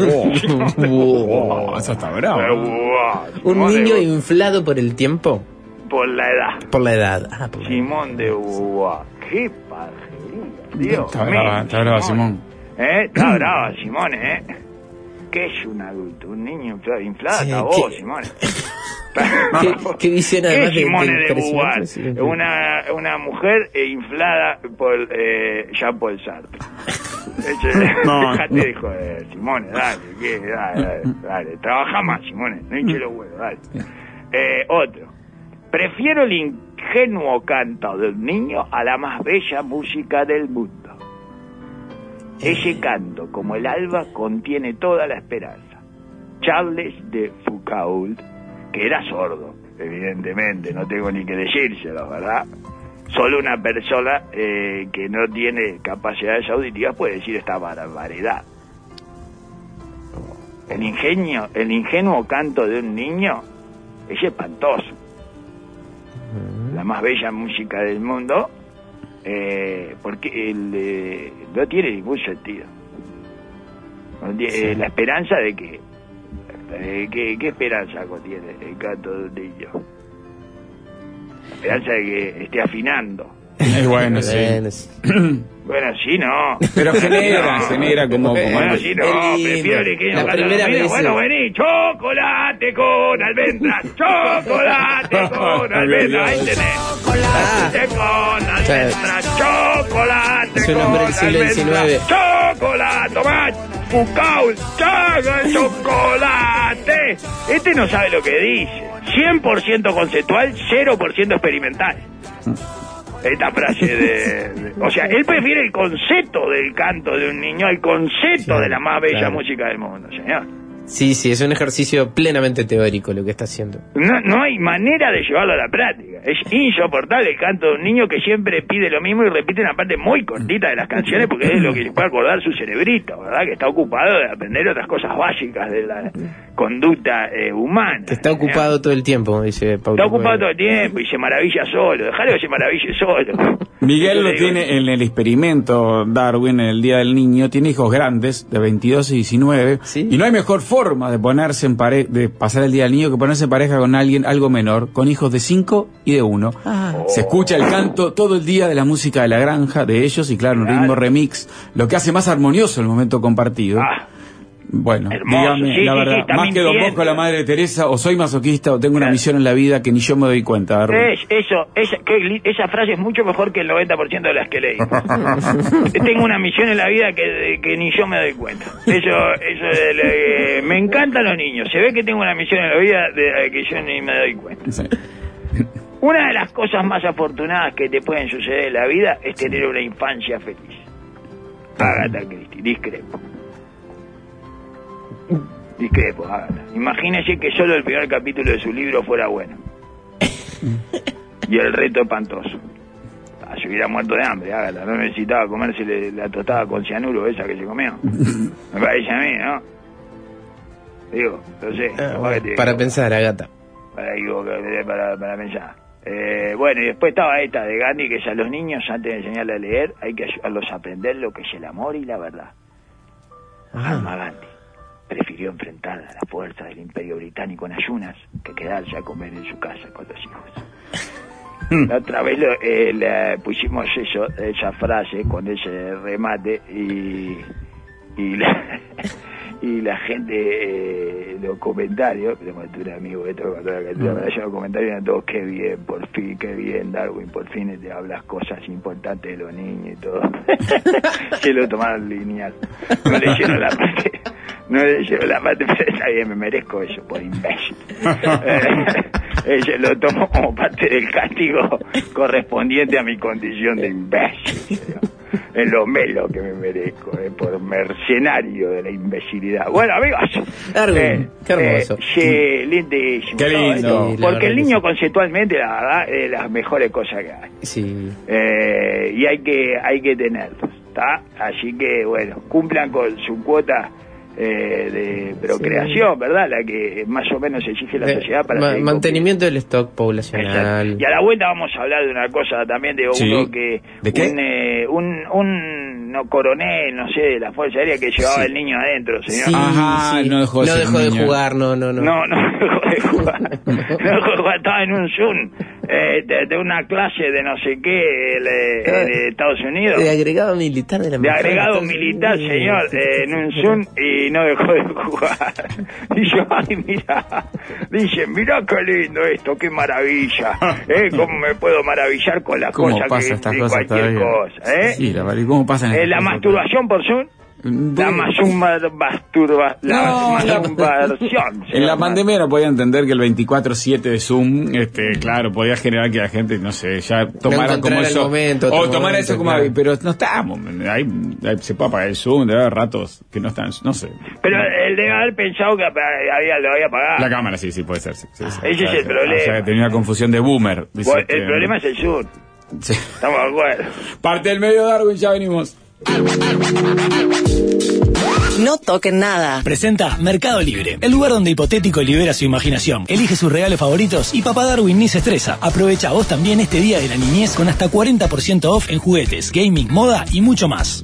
B: Oh, eso está bravo.
C: De Beauvoir.
D: Un
C: Simón de
D: niño
C: Beauvoir.
D: inflado por el tiempo.
C: Por la edad.
D: Por la edad. Ah, por la edad.
C: Simón de Beauvoir. ¡Qué pajería! Dios
B: Está
C: mío,
B: brava, está brava, Simón.
C: ¿Eh? Está brava, Simón, ¿eh? ¿Qué es un adulto? Un niño inflado. Inflada
D: Sí,
C: está vos,
D: ¿qué?
C: Simón.
D: ¿Qué, qué visión
C: ¿Qué
D: además
C: es
D: de,
C: Simone
D: de
C: de Beauvoir?
D: impresionante?
C: Una, una mujer eh, inflada por eh, Jean-Paul Sartre.
B: No,
C: Dejate
B: no.
C: de joder, Simone, dale, ¿qué? Dale, dale, dale. Trabaja más, Simone, no hinche los huevos, dale. Eh, otro. Prefiero el ingenuo canto del niño a la más bella música del mundo. Ese canto, como el alba, contiene toda la esperanza. Charles de Foucault, que era sordo, evidentemente, no tengo ni que decírselo, ¿verdad? Solo una persona eh, que no tiene capacidades auditivas puede decir esta barbaridad. El ingenio, el ingenuo canto de un niño es espantoso. La más bella música del mundo, eh, porque el, eh, no tiene ningún sentido. No tiene,
D: Sí.
C: eh, la esperanza de que, eh, ¿qué, ¿qué esperanza contiene el canto de un niño? La esperanza de que esté afinando.
B: Es bueno, sí.
D: Bueno, sí.
C: Bueno, sí, no.
B: Pero genera, genera como... como
C: Bueno, sí, no,
D: Es lindo.
C: prefiero el ingenio
D: La
C: canto de
D: primera
C: un niño.
D: vez,
C: Bueno,
D: sí.
C: vení, chocolate con almendras, chocolate con almendras, ahí tenés. Chocolate con almendras, chocolate
D: Es un hombre del
C: con
D: siglo diecinueve.
C: almendras, chocolate, tomá, Foucault, chaga el chocolate. Este no sabe lo que dice. cien por ciento conceptual, cero por ciento experimental. Esta frase de, de- o sea, él prefiere el concepto del canto de un niño al concepto
D: Claro,
C: de la más bella
D: claro.
C: música del mundo, señor.
D: Sí, sí, es un ejercicio plenamente teórico lo que está haciendo.
C: No, no hay manera de llevarlo a la práctica. Es insoportable el canto de un niño que siempre pide lo mismo y repite una parte muy cortita de las canciones porque es lo que le puede acordar su cerebrito, ¿verdad? Que está ocupado de aprender otras cosas básicas de la conducta eh, humana.
D: Que está
C: señor.
D: ocupado todo el tiempo, dice Paulo.
C: Está ocupado todo
D: Coelho.
C: el tiempo y se maravilla solo. Dejalo que se maraville solo.
B: Miguel lo
C: Yo le digo,
B: tiene en el experimento Darwin, en el Día del Niño, tiene hijos grandes, de veintidós y diecinueve,
D: Sí.
B: y no hay mejor forma de ponerse en pare de pasar el Día del Niño que ponerse en pareja con alguien algo menor, con hijos de cinco y de uno.
D: Ah.
B: Se escucha el canto todo el día de la música de la granja de ellos, y claro, un
C: Claro.
B: ritmo remix, lo que hace más armonioso el momento compartido.
C: Ah,
B: Bueno,
C: hermoso.
B: dígame
C: Sí,
B: la
C: sí,
B: verdad,
C: sí, está
B: más que Don
C: mintiendo.
B: Bosco, la Madre Teresa, o soy masoquista o tengo una
C: Claro.
B: misión en la vida que ni yo me doy cuenta, Darwin.
C: Es, eso, esa, que li- esa frase es mucho mejor que el noventa por ciento de las que leí. Tengo una misión en la vida que, que ni yo me doy cuenta. Eso, eso de lo que- me encantan los niños. Se ve que tengo una misión en la vida de la que yo ni me doy cuenta.
B: Sí.
C: Una de las cosas más afortunadas que te pueden suceder en la vida es tener una infancia feliz. Agatha Christie, discrepo. Discrepo, Agatha. Imagínese que solo el primer capítulo de su libro fuera bueno. Y el reto espantoso. Ah, se hubiera muerto de hambre, Agatha. No necesitaba comerse le- la tostada con cianuro esa que se comió. Me parece a mí, ¿no? Digo, no sé.
D: Ah,
C: capaz
D: bueno,
C: que te-
D: para pensar, Agata.
C: para, equivocar- para, para pensar. Eh, bueno, y después estaba esta de Gandhi, que es a los niños, antes de enseñarles a leer, hay que ayudarlos a aprender lo que es el amor y la verdad. Mahatma Gandhi prefirió enfrentar a la fuerza del Imperio Británico en ayunas que quedarse a comer en su casa con los hijos. La otra vez lo, eh, la- pusimos eso, esa frase con ese remate y, y, la, y la gente, eh, los comentarios, tengo un amigo de esto, cuando la canción, me los comentarios eran todos, qué bien, por fin, qué bien, Darwin, por fin te hablas cosas importantes de los niños y todo. Se lo tomaron lineal. No leyeron la parte, no leyeron la parte, pero está bien, me merezco eso por imbécil. Eh, ella lo tomó como parte del castigo correspondiente a mi condición de imbécil. Es lo menos que me merezco, eh, por mercenario de la imbecilidad. Bueno, amigos.
D: Darwin, qué hermoso.
C: Eh, sí, lindísimo.
B: Qué
C: todo
B: lindo.
C: esto.
D: Sí, la
C: Porque el
D: verdad que
C: niño
D: sí.
C: conceptualmente, la verdad, es de las mejores cosas que hay.
D: Sí.
C: Eh, y hay que hay que tenerlos, ¿está? Así que, bueno, cumplan con su cuota eh, de procreación, ¿verdad? La que más o menos exige la
D: Eh,
C: sociedad para
D: ma-
C: seguir
D: mantenimiento del stock
C: Exacto.
D: poblacional.
C: Y a la vuelta vamos a hablar de una cosa también de
B: Sí.
C: uno que...
B: ¿De qué?
C: Un, eh, un, un no, coronel, no sé, de la Fuerza Aérea que llevaba
D: Sí.
C: el niño adentro, señor.
D: Sí,
B: Ajá,
D: sí.
B: no dejó de ser
D: de
B: niño.
D: jugar, no, no, no.
C: No, no dejó de jugar. No dejó de jugar, estaba en un Zoom. eh, de, de una clase de no sé qué de, de Estados Unidos.
D: De agregado militar de la
C: De agregado militar, señor, eh, en un Zoom, y no dejó de jugar. Y yo, ay, mira, dice, mira qué lindo esto, qué maravilla. ¿Eh? ¿Cómo me puedo maravillar con las
B: ¿Cómo
C: cosas
B: pasa
C: que
B: estas
C: de
B: cosas
C: cualquier
B: todavía?
C: cosa? ¿Eh?
B: Sí, la verdad, ¿cómo pasan
C: Eh,
B: estas
C: la
B: cosas?
C: masturbación por Zoom. La masumba, masturba, la
B: No,
C: masturbación. se
B: En la
C: llama.
B: pandemia no podía entender que el veinticuatro siete de Zoom, este, claro, podía generar que la gente, no sé, ya tomara como
D: encontrara el
B: eso.
D: momento,
B: o
D: otro
B: tomara
D: momento,
B: eso como,
D: claro.
B: pero no estamos, ahí, ahí se puede apagar el Zoom, debe haber ratos que no están, no sé.
C: Pero él debe haber pensado que había, lo había apagado.
B: La cámara, sí, sí, puede ser. Sí, sí, sí.
C: Ese es el problema.
B: O sea, que tenía una confusión de boomer. Dice
C: Bueno,
B: que-
C: el problema es el sur.
B: Sí.
C: Estamos de acuerdo.
B: Parte del medio, Darwin, ya venimos.
E: No toquen nada.
F: Presenta Mercado Libre, el lugar donde Hipotético libera su imaginación, elige sus regalos favoritos y Papá Darwin ni se estresa. Aprovecha vos también este día de la niñez con hasta cuarenta por ciento off en juguetes, gaming, moda y mucho más.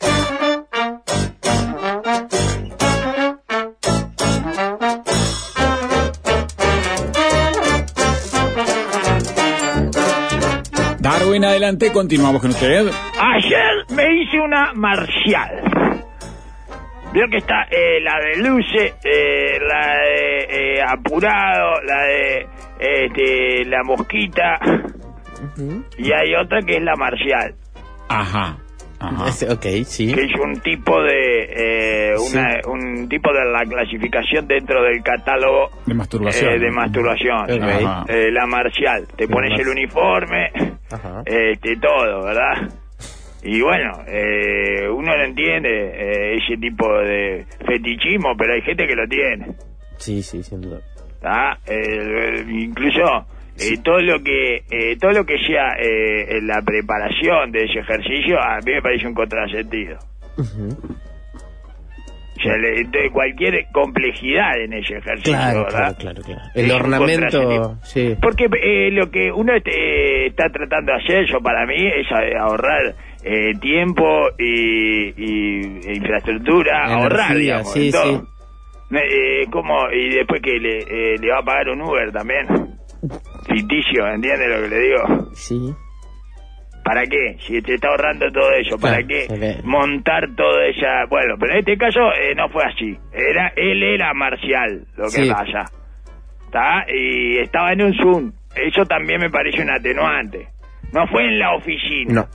B: Darwin, adelante, continuamos con usted.
C: Ayer me hice una marcial. Veo que está eh, la de luce, eh, la de eh, apurado, la de este, la mosquita,
D: Ujú.
C: y hay otra que es la marcial,
B: Ajá. Ajá.
D: Ese- Ok, sí.
C: que es un tipo de eh, una,
D: Sí.
C: un tipo de la clasificación dentro del catálogo
B: De masturbación.
C: eh, de masturbación.
D: Ok.
B: Ajá.
C: Eh, la marcial, te
D: La
C: pones el
D: mar-
C: uniforme,
D: Ajá.
C: este, todo, ¿verdad? Y bueno, eh, uno no entiende eh, ese tipo de fetichismo, pero hay gente que lo tiene.
D: Sí, sí, sin duda.
C: ¿Tá? Eh, incluso eh, todo lo que eh, todo lo que sea eh, en la preparación de ese ejercicio, a mí me parece un contrasentido.
D: Ujú.
C: O sea, le- de cualquier complejidad en ese ejercicio,
D: Claro,
C: ¿verdad?
D: claro, claro, claro.
C: Es
D: El
C: un
D: ornamento,
C: contrasentido.
D: sí.
C: Porque eh, lo que uno este, está tratando de hacer, yo para mí, es eh, ahorrar eh, tiempo y, y- e infraestructura,
D: Energía,
C: ahorrar, digamos,
D: sí,
C: en todo.
D: sí.
C: Eh, como, y después que le, eh, le va a pagar un Uber también. Ficticio, ¿entiendes lo que le digo?
D: Sí.
C: ¿Para qué? Si te está ahorrando todo eso, ¿para
D: Claro,
C: qué
D: se ve.
C: montar toda ella? Bueno, pero en este caso eh, no fue así. Era, él era marcial, lo que
D: Sí.
C: pasa. ¿Está? Y estaba en un Zoom. Eso también me parece un atenuante. No fue en la oficina.
D: No.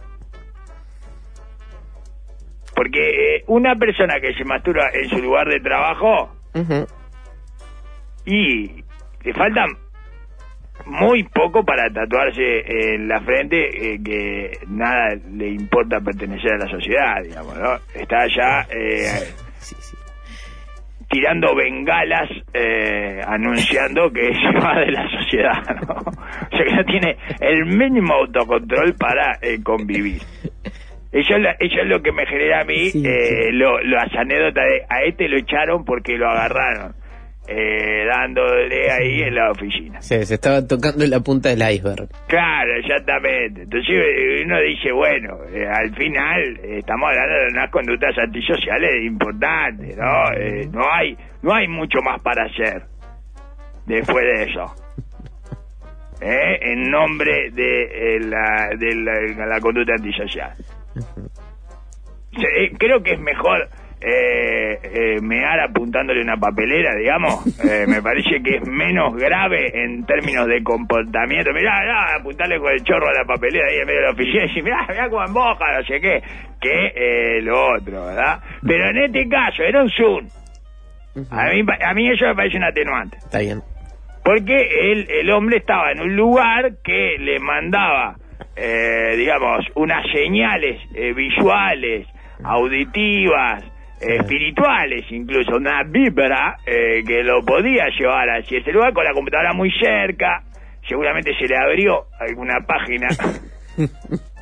C: Porque eh, una persona que se masturba en su lugar de trabajo
D: Ujú.
C: y le falta muy poco para tatuarse en la frente eh, que nada le importa pertenecer a la sociedad, digamos, ¿no? Está ya eh,
D: Sí, sí.
C: tirando bengalas eh, anunciando que se va de la sociedad, ¿no? O sea que no tiene el mínimo autocontrol para eh, convivir. Eso es, lo, eso es lo que me genera a mí
D: Sí,
C: eh,
D: sí.
C: lo, las anécdotas de a este lo echaron porque lo agarraron eh, dándole ahí en la oficina.
D: Sí, se estaba tocando la punta del iceberg.
C: Claro, exactamente. Entonces eh, uno dice, bueno, eh, al final eh, estamos hablando de unas conductas antisociales importantes, ¿no? Eh, no hay no hay mucho más para hacer después de eso. ¿Eh? En nombre de, eh, la, de la, la conducta antisocial. Se- eh, creo que es mejor eh, eh, mear apuntándole una papelera, digamos. Eh, me parece que es menos grave en términos de comportamiento. Mirá, mirá, apuntarle con el chorro a la papelera ahí en medio de la oficina y decir, mirá, mirá cómo emboja, no sé qué, que eh, lo otro, ¿verdad? Pero en este caso era un Zoom. A mí, a mí eso me parece un atenuante.
D: Está bien.
C: Porque el, el hombre estaba en un lugar que le mandaba, eh, digamos, unas señales eh, visuales, auditivas, eh, espirituales, incluso una vibra eh, que lo podía llevar hacia ese lugar con la computadora muy cerca. Seguramente se le abrió alguna página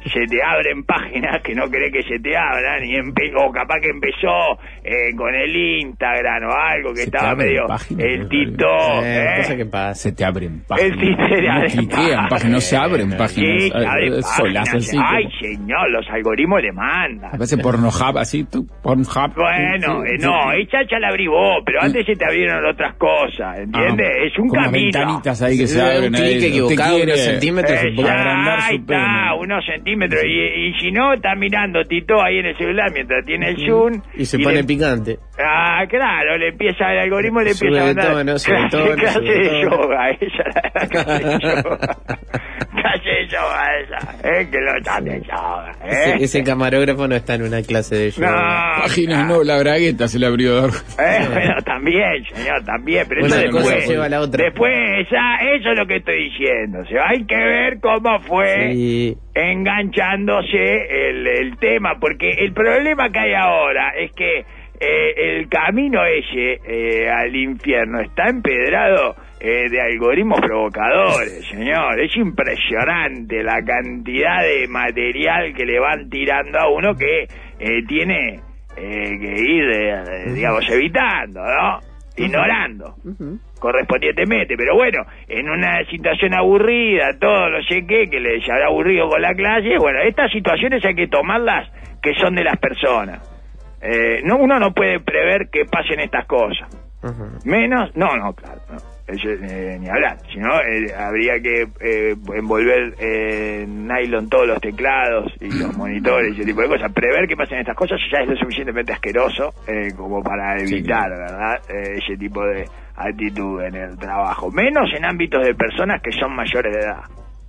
C: se te abren páginas que no querés que se te abran, y empe o capaz que empezó eh, con el Instagram o algo que
B: se
C: estaba medio páginas, el TikTok,
D: eh,
C: eh.
D: cosa que pasa.
B: Se te abren páginas.
C: El Twitter
B: no cliquean páginas, no se abren páginas.
C: Sí, se abren
B: solas,
C: páginas.
B: así
C: Ay,
B: como...
C: señor, los algoritmos le mandan.
B: A veces Pornhub, así, tú, Pornhub.
C: Bueno,
B: sí,
C: eh,
B: sí,
C: no,
B: sí.
C: esa ya la abrí vos, pero antes se te abrieron otras cosas, ¿entiendes?
B: Ah,
C: es un
B: como
C: camino.
B: ventanitas ahí que se
D: Un
B: abren.
D: clic
B: ahí,
D: equivocado,
B: quiere,
D: unos centímetros,
C: Eh,
B: para
C: ya,
B: agrandar
C: ahí
B: su
C: está,
B: pene.
C: unos centímetros. Y, y si no, está mirando Tito ahí en el celular mientras tiene el zoom.
D: Y se pone
C: le,
D: picante.
C: Ah, claro, le empieza el algoritmo, le
D: Sube
C: empieza a
D: de
C: mandar
D: tono, sube de
C: clase,
D: tono,
C: clase
D: sube de
C: de
D: tono.
C: yoga. Ella la clase de yoga. Clase de yoga esa. Eh, que lo está de yoga. Eh.
D: Ese, ese camarógrafo no está en una clase de yoga.
C: No,
B: Páginas no, la bragueta se le abrió.
C: Eh, bueno, también, señor, también, pero
D: Una
C: eso
D: cosa
C: después,
D: lleva a la otra.
C: después, esa, eso es lo que estoy diciendo, o sea, hay que ver cómo fue
D: Sí.
C: enganchándose el, el tema, porque el problema que hay ahora es que eh, el camino ese eh, al infierno está empedrado eh, de algoritmos provocadores, señor, es impresionante la cantidad de material que le van tirando a uno que eh, tiene eh, que ir, eh, digamos, evitando, ¿no? Ignorando,
D: Uh-huh.
C: correspondientemente, pero bueno, en una situación aburrida, todo no sé qué, que les habrá aburrido con la clase, bueno, estas situaciones hay que tomarlas que son de las personas. Eh, no, uno no puede prever que pasen estas cosas.
D: Uh-huh.
C: Menos, no, no, claro, no. Eso, eh, ni hablar, si no, eh, habría que eh, envolver eh, en nylon todos los teclados y los monitores y ese tipo de cosas. Prever que pasen estas cosas ya es lo suficientemente asqueroso eh, como para evitar, sí, ¿verdad? Eh, ese tipo de actitud en el trabajo. Menos en ámbitos de personas que son mayores de edad.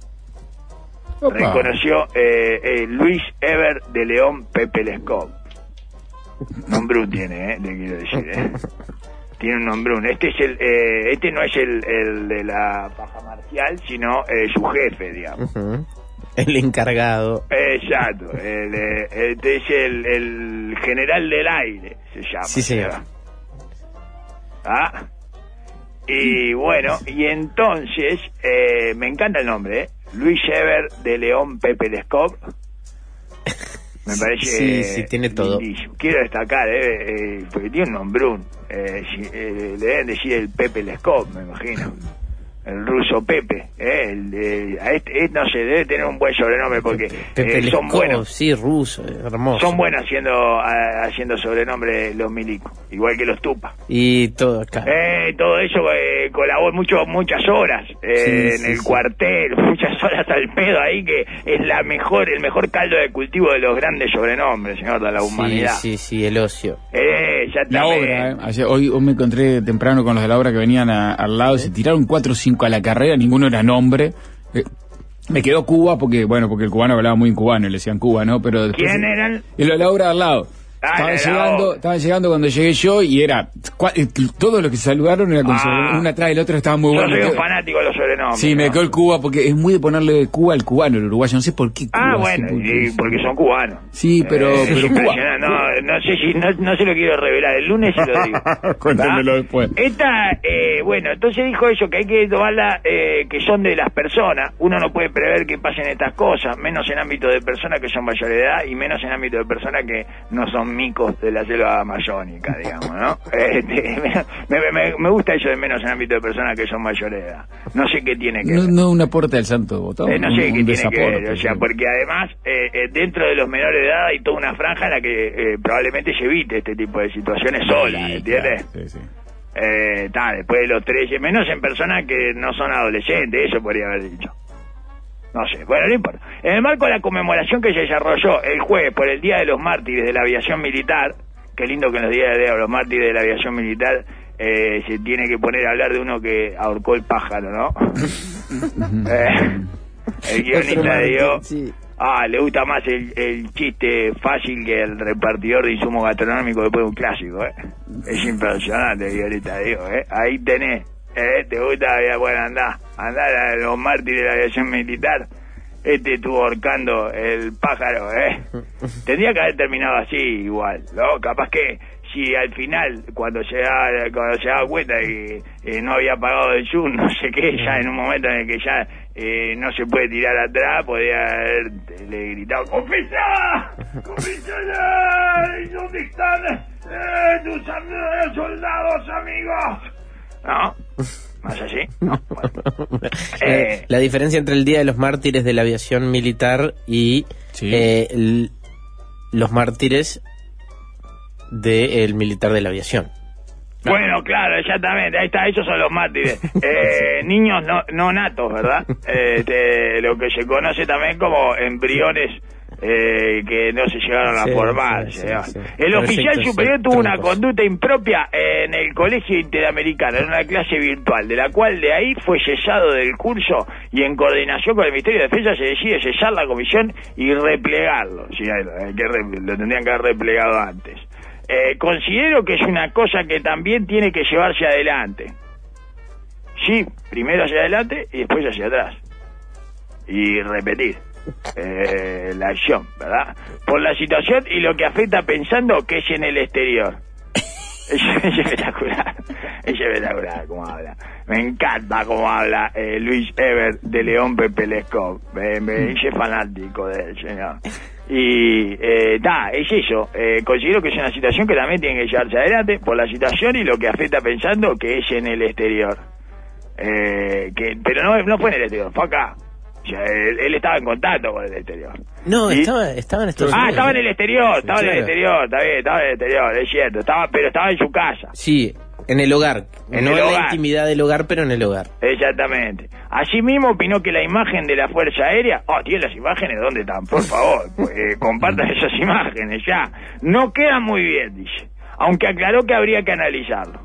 C: Opa. Reconoció eh, eh, Luis Ever de León Pepe Lescop. Nombrón tiene, eh, le quiero decir, eh. Tiene un nombrón. Este es el, eh, este no es el, el de la paja marcial, sino eh, su jefe, digamos.
D: Uh-huh. El encargado.
C: Exacto. El, eh, este es el, el general del aire, se llama.
D: Sí, señor.
C: Ah. Y bueno, y entonces, eh, me encanta el nombre, ¿eh? Luis Ever de León Pepe Lescop. Me parece...
D: Sí, sí, tiene todo.
C: Lindísimo. Quiero destacar, eh, eh, porque tiene un nombrón. Eh, si, eh, le deben decir el Pepe Lescop, me imagino. El ruso Pepe, eh, el, eh, a este, este, no sé, debe tener un buen sobrenombre porque
D: Pepe
C: eh, son
D: Lescop,
C: buenos.
D: Sí, ruso, hermoso.
C: Son buenos haciendo a, haciendo sobrenombre los milicos, igual que los tupas.
D: Y todo acá.
C: Eh, todo eso eh, colaboró mucho, muchas horas eh,
D: Sí,
C: en
D: sí,
C: el
D: sí.
C: cuartel, muchas horas al pedo ahí, que es la mejor, el mejor caldo de cultivo de los grandes sobrenombres, señor, de la humanidad.
D: Sí, sí, sí, el ocio.
C: Eh, ya
B: La obra, ¿eh? Ayer, hoy, hoy me encontré temprano con los de la obra que venían a- al lado, se tiraron cuatro o cinco a la carrera, ninguno era nombre. Eh, me quedó Cuba porque, bueno, porque el cubano hablaba muy en cubano y le decían Cuba, ¿no? Pero después,
C: ¿Quién eran?
B: Y los de la obra al lado.
C: Ah,
B: Estaban
C: la de la
B: llegando,
C: obra.
B: estaban llegando cuando llegué yo y era cua- eh, todos los que saludaron era con
C: Ah.
B: sobre- una atrás del otro, estaba muy
C: Yo
B: bueno.
C: soy un
B: Me quedó-
C: fanático de los sobrenombres.
B: Sí, me
C: ¿no?
B: quedó el Cuba porque es muy de ponerle Cuba al cubano, el uruguayo, no sé por qué Cuba.
C: Ah,
B: así,
C: bueno, y porque son cubanos.
B: Sí, pero,
C: Eh,
B: pero
C: es
B: Cuba.
C: impresionante. No, no sé si, no, no se lo quiero revelar, el lunes se lo digo.
B: Cuéntamelo
C: ¿Va?
B: después.
C: Esta, eh, bueno, entonces dijo eso, que hay que tomarla, eh, que son de las personas. Uno no puede prever que pasen estas cosas, menos en ámbito de personas que son mayores de edad y menos en ámbito de personas que no son micos de la selva amazónica, digamos, ¿no? Este, me, me, me gusta eso de menos en ámbito de personas que son mayores de edad. No sé qué tiene que
B: No,
C: ver.
B: no una puerta del santo botón.
C: Eh, no
B: un-
C: sé qué
B: un
C: tiene que ver,
B: desaporte,
C: o sea,
B: sí.
C: porque además eh, eh, dentro de los menores de edad hay toda una franja en la que eh, probablemente se evite este tipo de situaciones sola,
B: Sí,
C: ¿entiendes?
B: claro, sí, sí.
C: Eh, ta, después de los trece, menos en personas que no son adolescentes, eso podría haber dicho. No sé, bueno, no importa. En el marco de la conmemoración que se desarrolló el jueves por el Día de los Mártires de la Aviación Militar, qué lindo que en los días de los Mártires de la Aviación Militar eh, se tiene que poner a hablar de uno que ahorcó el pájaro, ¿no? eh, el guionista dio...
D: Sí.
C: Ah, le gusta más el, el chiste fácil que el repartidor de insumos gastronómicos después de un clásico, ¿eh? Es impresionante, Violeta, digo, ¿eh? Ahí tenés, ¿eh? ¿Te gusta? Bueno, andá, andá a los mártires de la aviación militar. Este estuvo ahorcando el pájaro, ¿eh? Tendría que haber terminado así igual, ¿no? Capaz que si al final, cuando se da, cuando se daba cuenta de que eh, no había pagado el Zoom, no sé qué, ya en un momento en el que ya eh, no se puede tirar atrás, podía haberle gritado, ¡confesá! ¡Confesá! ¿Dónde están eh, tus am- soldados, amigos? ¿No? ¿Más así? No. Bueno.
D: Eh, la diferencia entre el Día de los Mártires de la Aviación Militar y
B: Sí.
D: eh, el- los mártires del militar de la aviación.
C: Bueno, claro, exactamente, ahí está, esos son los mártires. Eh, niños no, no natos, ¿verdad? Este, lo que se conoce también como embriones eh, que no se llegaron a
D: Sí,
C: formar.
D: sí,
C: señor.
D: sí, sí.
C: El oficial
D: Proyectos,
C: superior
D: sí,
C: tuvo una
D: troncos.
C: conducta impropia en el colegio interamericano, en una clase virtual, de la cual de ahí fue cesado del curso y en coordinación con el Ministerio de Defensa se decide cesar la comisión y replegarlo. Sí, hay que re- lo tendrían que haber replegado antes. Eh, considero que es una cosa que también tiene que llevarse adelante. Sí, primero hacia adelante y después hacia atrás. Y repetir eh, la acción, ¿verdad? Por la situación y lo que afecta pensando que es en el exterior. Es, es espectacular, es espectacular como habla. Me encanta cómo habla eh, Luis Eber de León Pepe Lescov. Me, me hice fanático del señor. Y eh, da, es eso. Eh, considero que es una situación que también tiene que llevarse adelante por la situación y lo que afecta pensando que es en el exterior. Eh, que, pero no, no fue en el exterior, fue acá. O sea, él, él estaba en contacto con el exterior.
D: No,
C: ¿Y?
D: estaba, estaba en Estados
C: Ah,
D: Unidos.
C: estaba en el exterior, estaba en el
D: claro.
C: exterior, está bien, estaba en el exterior, es cierto, estaba, pero estaba en su casa.
D: Sí, en el hogar.
C: En
D: no
C: el
D: en
C: hogar.
D: la intimidad del hogar, pero en el hogar.
C: Exactamente. Asimismo opinó que la imagen de la Fuerza Aérea... Oh, ¿tiene las imágenes? ¿Dónde están? Por favor, eh, compartan esas imágenes ya. No quedan muy bien, dice. Aunque aclaró que habría que analizarlo.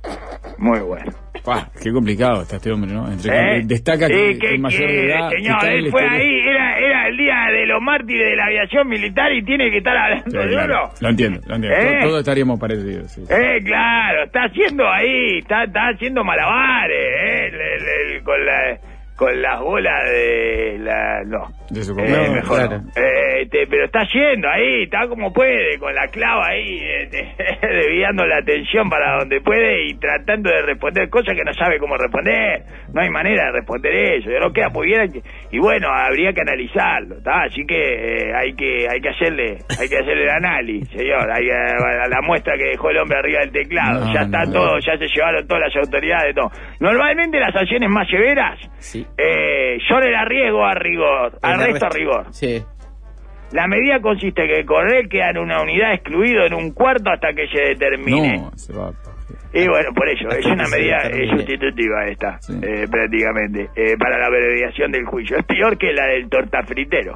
C: Muy bueno.
B: Pah, qué complicado está este hombre, ¿no? Entre
C: ¿Eh?
B: que destaca
C: Sí,
B: que,
C: que,
B: que es mayor
C: que,
B: de edad.
C: señor,
B: que está en
C: él
B: el
C: fue
B: exterior.
C: ahí, era, era el día de los mártires de la aviación militar y tiene que estar hablando
B: Sí,
C: de
B: claro.
C: oro.
B: Lo entiendo, lo entiendo.
C: ¿Eh?
B: Todos, todos estaríamos parecidos. Sí.
C: Eh, claro, está haciendo ahí, está, está haciendo malabares, eh, le- le- con la, con las bolas de la, no,
B: De su
C: eh,
B: compañero.
C: mejor
D: claro.
C: no. Eh, este, pero está yendo ahí, está como puede, con la clava ahí, este, desviando la atención para donde puede y tratando de responder cosas que no sabe cómo responder, no hay manera de responder eso, no queda muy bien, y bueno, habría que analizarlo, ¿tá? Así que eh, hay que hay que hacerle hay que hacerle el análisis, señor, hay que, a la muestra que dejó el hombre arriba del teclado,
B: No,
C: ya está
B: no,
C: todo,
B: no.
C: ya se llevaron todas las autoridades, todo. Normalmente las sanciones más severas
D: Sí.
C: eh, son el arriesgo a rigor,
D: El
C: arresto a
D: arresto.
C: rigor.
D: Sí.
C: La medida consiste en que el coronel queda en una unidad excluido en un cuarto hasta que se determine.
B: No, se va.
C: Y bueno, por eso, es
D: Hasta
C: una
D: que se
C: medida
D: determine.
C: eh, sustitutiva esta,
B: Sí.
C: eh, prácticamente, eh, para la abreviación del juicio. Es peor que la del tortafritero.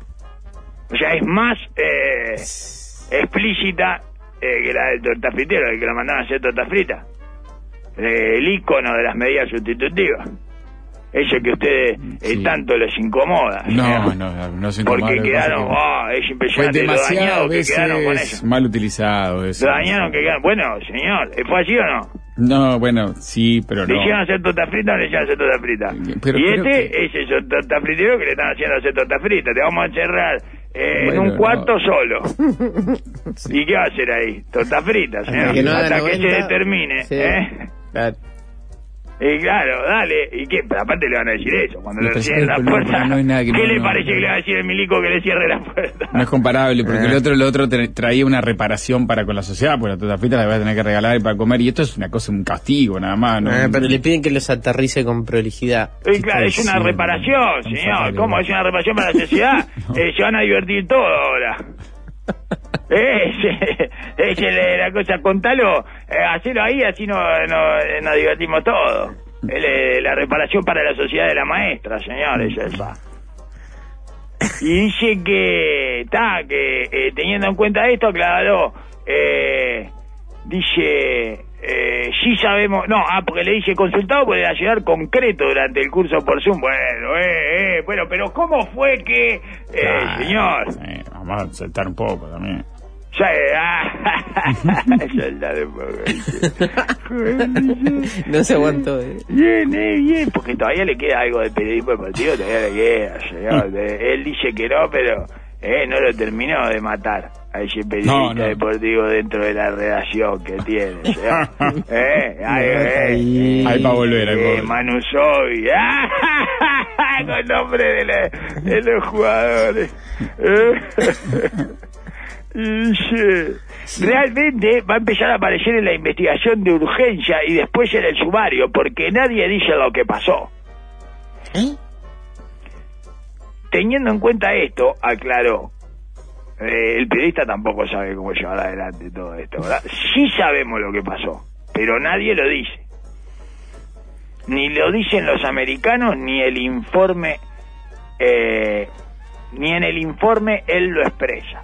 C: O sea, es más eh, explícita eh, que la del tortafritero, el que la mandaban a hacer torta frita. Eh, el ícono de las medidas sustitutivas. Ese que a ustedes eh,
B: Sí.
C: tanto les incomoda.
B: No,
C: señor.
B: no, no se
C: Porque
B: incomoda, lo que pasa
C: quedaron,
B: es que
C: oh, es
B: fue
C: impresionante lo
B: demasiado
C: dañados que quedaron con
B: veces
C: eso.
B: mal utilizado. Eso.
C: Lo dañaron que quedaron. Bueno, señor, ¿fue así o no?
B: No, bueno, sí, pero
C: ¿Le
B: no.
C: hicieron hacer torta frita o le hicieron hacer torta frita?
B: Pero
C: y
B: creo
C: este
B: que-
C: es el torta fritero que le están haciendo hacer torta frita. Te vamos a encerrar eh,
B: Bueno,
C: en un cuarto
B: no.
C: solo. ¿Y qué va a hacer ahí? Torta frita, señor.
D: que no haga
C: Hasta que se
D: noventa,
C: determine.
D: sí.
C: ¿eh?
D: Claro.
C: Y claro, dale. ¿Y qué? Pero aparte le van a decir eso. Cuando
B: Me
C: le
B: parece
C: cierren
B: que
C: la
B: el problema
C: puerta.
B: no es nada que
C: ¿Qué
B: no-
C: le
B: no,
C: parece
B: no.
C: que le va a decir el milico que le cierre la puerta?
B: No es comparable, porque
C: Eh.
B: el otro, el otro tra- traía una reparación para con la sociedad, pues la torta frita la vas a tener que regalar para comer, y esto es una cosa, un castigo nada más, ¿no?
D: Ah, pero le piden que los aterrice con prolijidad.
C: Y claro, es una
B: diciendo?
C: reparación,
B: Estamos
C: señor.
B: fatales,
C: ¿Cómo?
B: ¿no?
C: Es una reparación para la sociedad. Eh, se van a divertir todos ahora. Es, es el- la cosa, contalo, eh, hacelo ahí, así no, no, nos divertimos todos. El, eh, la reparación para la sociedad de la maestra, señor, eso es va. Y dice que, está, que eh, teniendo en cuenta esto, aclaró, eh, dice, eh, sí sabemos, no, ah, porque le dice consultado por el ayudar concreto durante el curso por Zoom. Bueno, eh, eh, bueno, pero ¿cómo fue que, eh,
B: Ah,
C: señor?
B: sí, vamos a saltar un poco también.
C: Ya, ah, saltar un poco, dice.
D: No se aguantó. eh.
C: Bien, eh, bien, porque todavía le queda algo de periodismo deportivo, todavía le queda, señor. De- él dice que no, pero eh, no lo terminó de matar a ese periodista
B: No, no.
C: deportivo dentro de la redacción que tiene. ¿Ya? ¿Eh? Ay, eh,
B: Hay para volver, hay pa'
C: eh,
B: volver.
C: Manu Soy, con nombre de, la- de los jugadores. Eh. Y dice, realmente va a empezar a aparecer en la investigación de urgencia y después en el sumario, porque nadie dice lo que pasó.
D: ¿Eh?
C: Teniendo en cuenta esto, aclaró, eh, el periodista tampoco sabe cómo llevar adelante todo esto, ¿verdad? Sí sabemos lo que pasó, pero nadie lo dice. Ni lo dicen los americanos, ni el informe, eh, ni en el informe él lo expresa.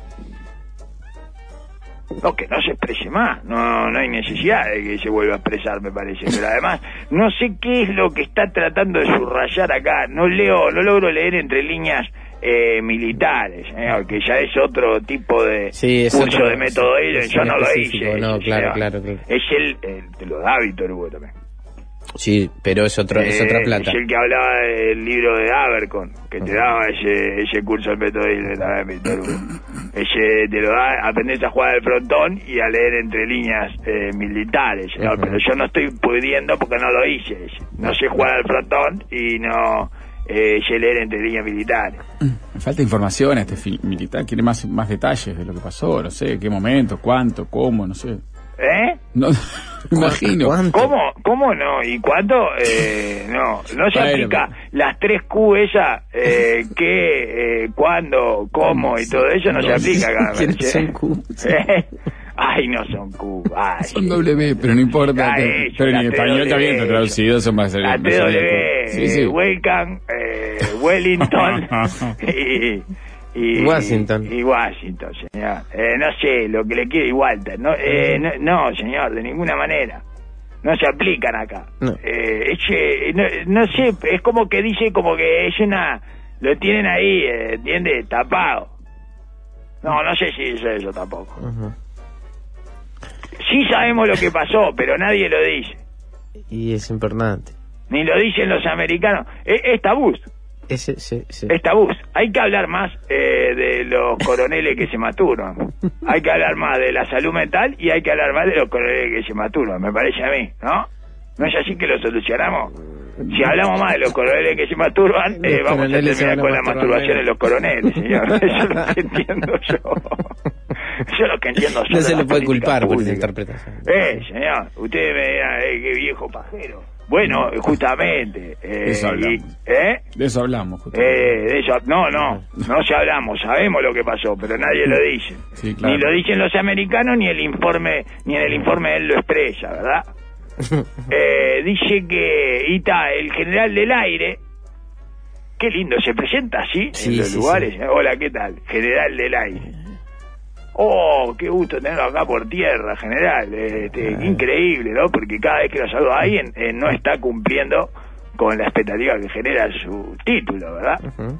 C: No, que no se exprese más, no no hay necesidad de que se vuelva a expresar, me parece, pero además no sé qué es lo que está tratando de subrayar acá, no leo, no logro leer entre líneas eh, militares, eh, que ya es otro tipo de
D: Sí, es
C: curso
D: otro-
C: de método,
D: es
C: yo
D: un
C: no lo
D: específico,
C: hice.
D: no,
C: ese,
D: claro,
C: o sea,
D: claro, claro.
C: Es el, el te lo da Víctor Hugo también.
D: Sí, pero es otro, es
C: Eh,
D: otra plata.
C: Es el que hablaba del libro de Abercon, que te daba ese, ese curso del método de la Víctor Hugo. Ese te lo da, aprendés a jugar al frontón y a leer entre líneas eh, militares, ¿no?
D: Ujú.
C: Pero yo no estoy pudiendo porque no lo hice. ese. No sé jugar al frontón y no eh, sé leer entre líneas militares.
B: Me falta información a este fi- militar, quiere más, más detalles de lo que pasó, no sé, qué momento, cuánto, cómo, no sé.
C: ¿Eh?
B: No, me imagino.
D: ¿Cuánto?
C: ¿Cómo? ¿Cómo no? ¿Y cuánto? Eh, no, no se
B: Bueno,
C: aplica
B: pero-
C: las tres Q esa, eh, qué, eh, cuándo, cómo y todo eso, no, se aplica acá. me
D: ¿Quiénes
C: parece.
D: son Q?
C: ¿Eh? Ay, no son Q. Ay,
B: Son W, pero no importa.
C: Ah,
B: que-
C: eso,
B: pero en
C: las
B: español
C: tres
B: está bien,
C: W,
B: traducido, son más
C: la
B: más-
C: T W,
B: Sí, sí.
C: Welcome, eh, Wellington y, y
D: Washington.
C: Y Washington, señor. Eh, no sé, lo que le quiere y Walter. No, eh, no, no, señor, de ninguna manera. No se aplican acá.
D: No.
C: Eh, es que, no, no sé, es como que dice como que es una... Lo tienen ahí, eh, ¿entiendes? Tapado. No, no sé si es eso tampoco.
D: Ujú.
C: Sí sabemos lo que pasó, pero nadie lo dice.
D: Y es importante.
C: Ni lo dicen los americanos. Es, es tabú,
D: Ese, sí, sí.
C: es tabú. Hay que hablar más eh, de los coroneles que se masturban. Hay que hablar más de la salud mental y hay que hablar más de los coroneles que se masturban, me parece a mí, ¿no? ¿No es así que lo solucionamos? Si hablamos más de los coroneles que se masturban, eh,
D: Los
C: vamos a
D: coroneles se
C: terminar
D: van a
C: con la
D: masturbar
C: masturbación
D: menos.
C: de los coroneles, señor. Eso es lo que entiendo yo. Eso es lo que entiendo yo.
D: No
C: de
D: se
C: la
D: le puede
C: política
D: culpar por esa
C: pública.
D: interpretación.
C: Eh, señor, usted me dirá, eh, qué viejo pajero. Bueno, justamente. Eh,
B: De eso hablamos.
C: y- ¿Eh?
B: De eso hablamos,
C: Eh,
B: justamente.
C: de eso, no, no, no se hablamos, sabemos lo que pasó, pero nadie lo dice.
B: Sí, claro.
C: Ni lo dicen los americanos, ni el informe, ni en el informe él lo expresa, ¿verdad? Eh, dice que Ita, el general del aire, qué lindo, se presenta así
D: Sí,
C: en los
D: sí,
C: lugares.
D: sí.
C: Hola, ¿qué tal? General del aire. Oh, qué gusto tenerlo acá por tierra, general. Este, qué increíble, ¿no? Porque cada vez que lo saluda a alguien, eh, no está cumpliendo con la expectativa que genera su título, ¿verdad?
D: Ujú.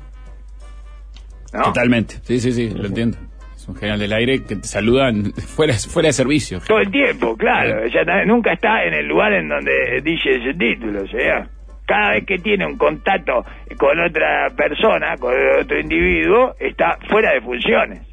C: ¿No?
B: Totalmente. Sí, sí, sí, lo entiendo. Es un general del aire que te saludan fuera, fuera de servicio.
C: Todo el tiempo, claro. Ya ta- nunca está en el lugar en donde dice ese título, o sea, cada vez que tiene un contacto con otra persona, con otro individuo, está fuera de funciones.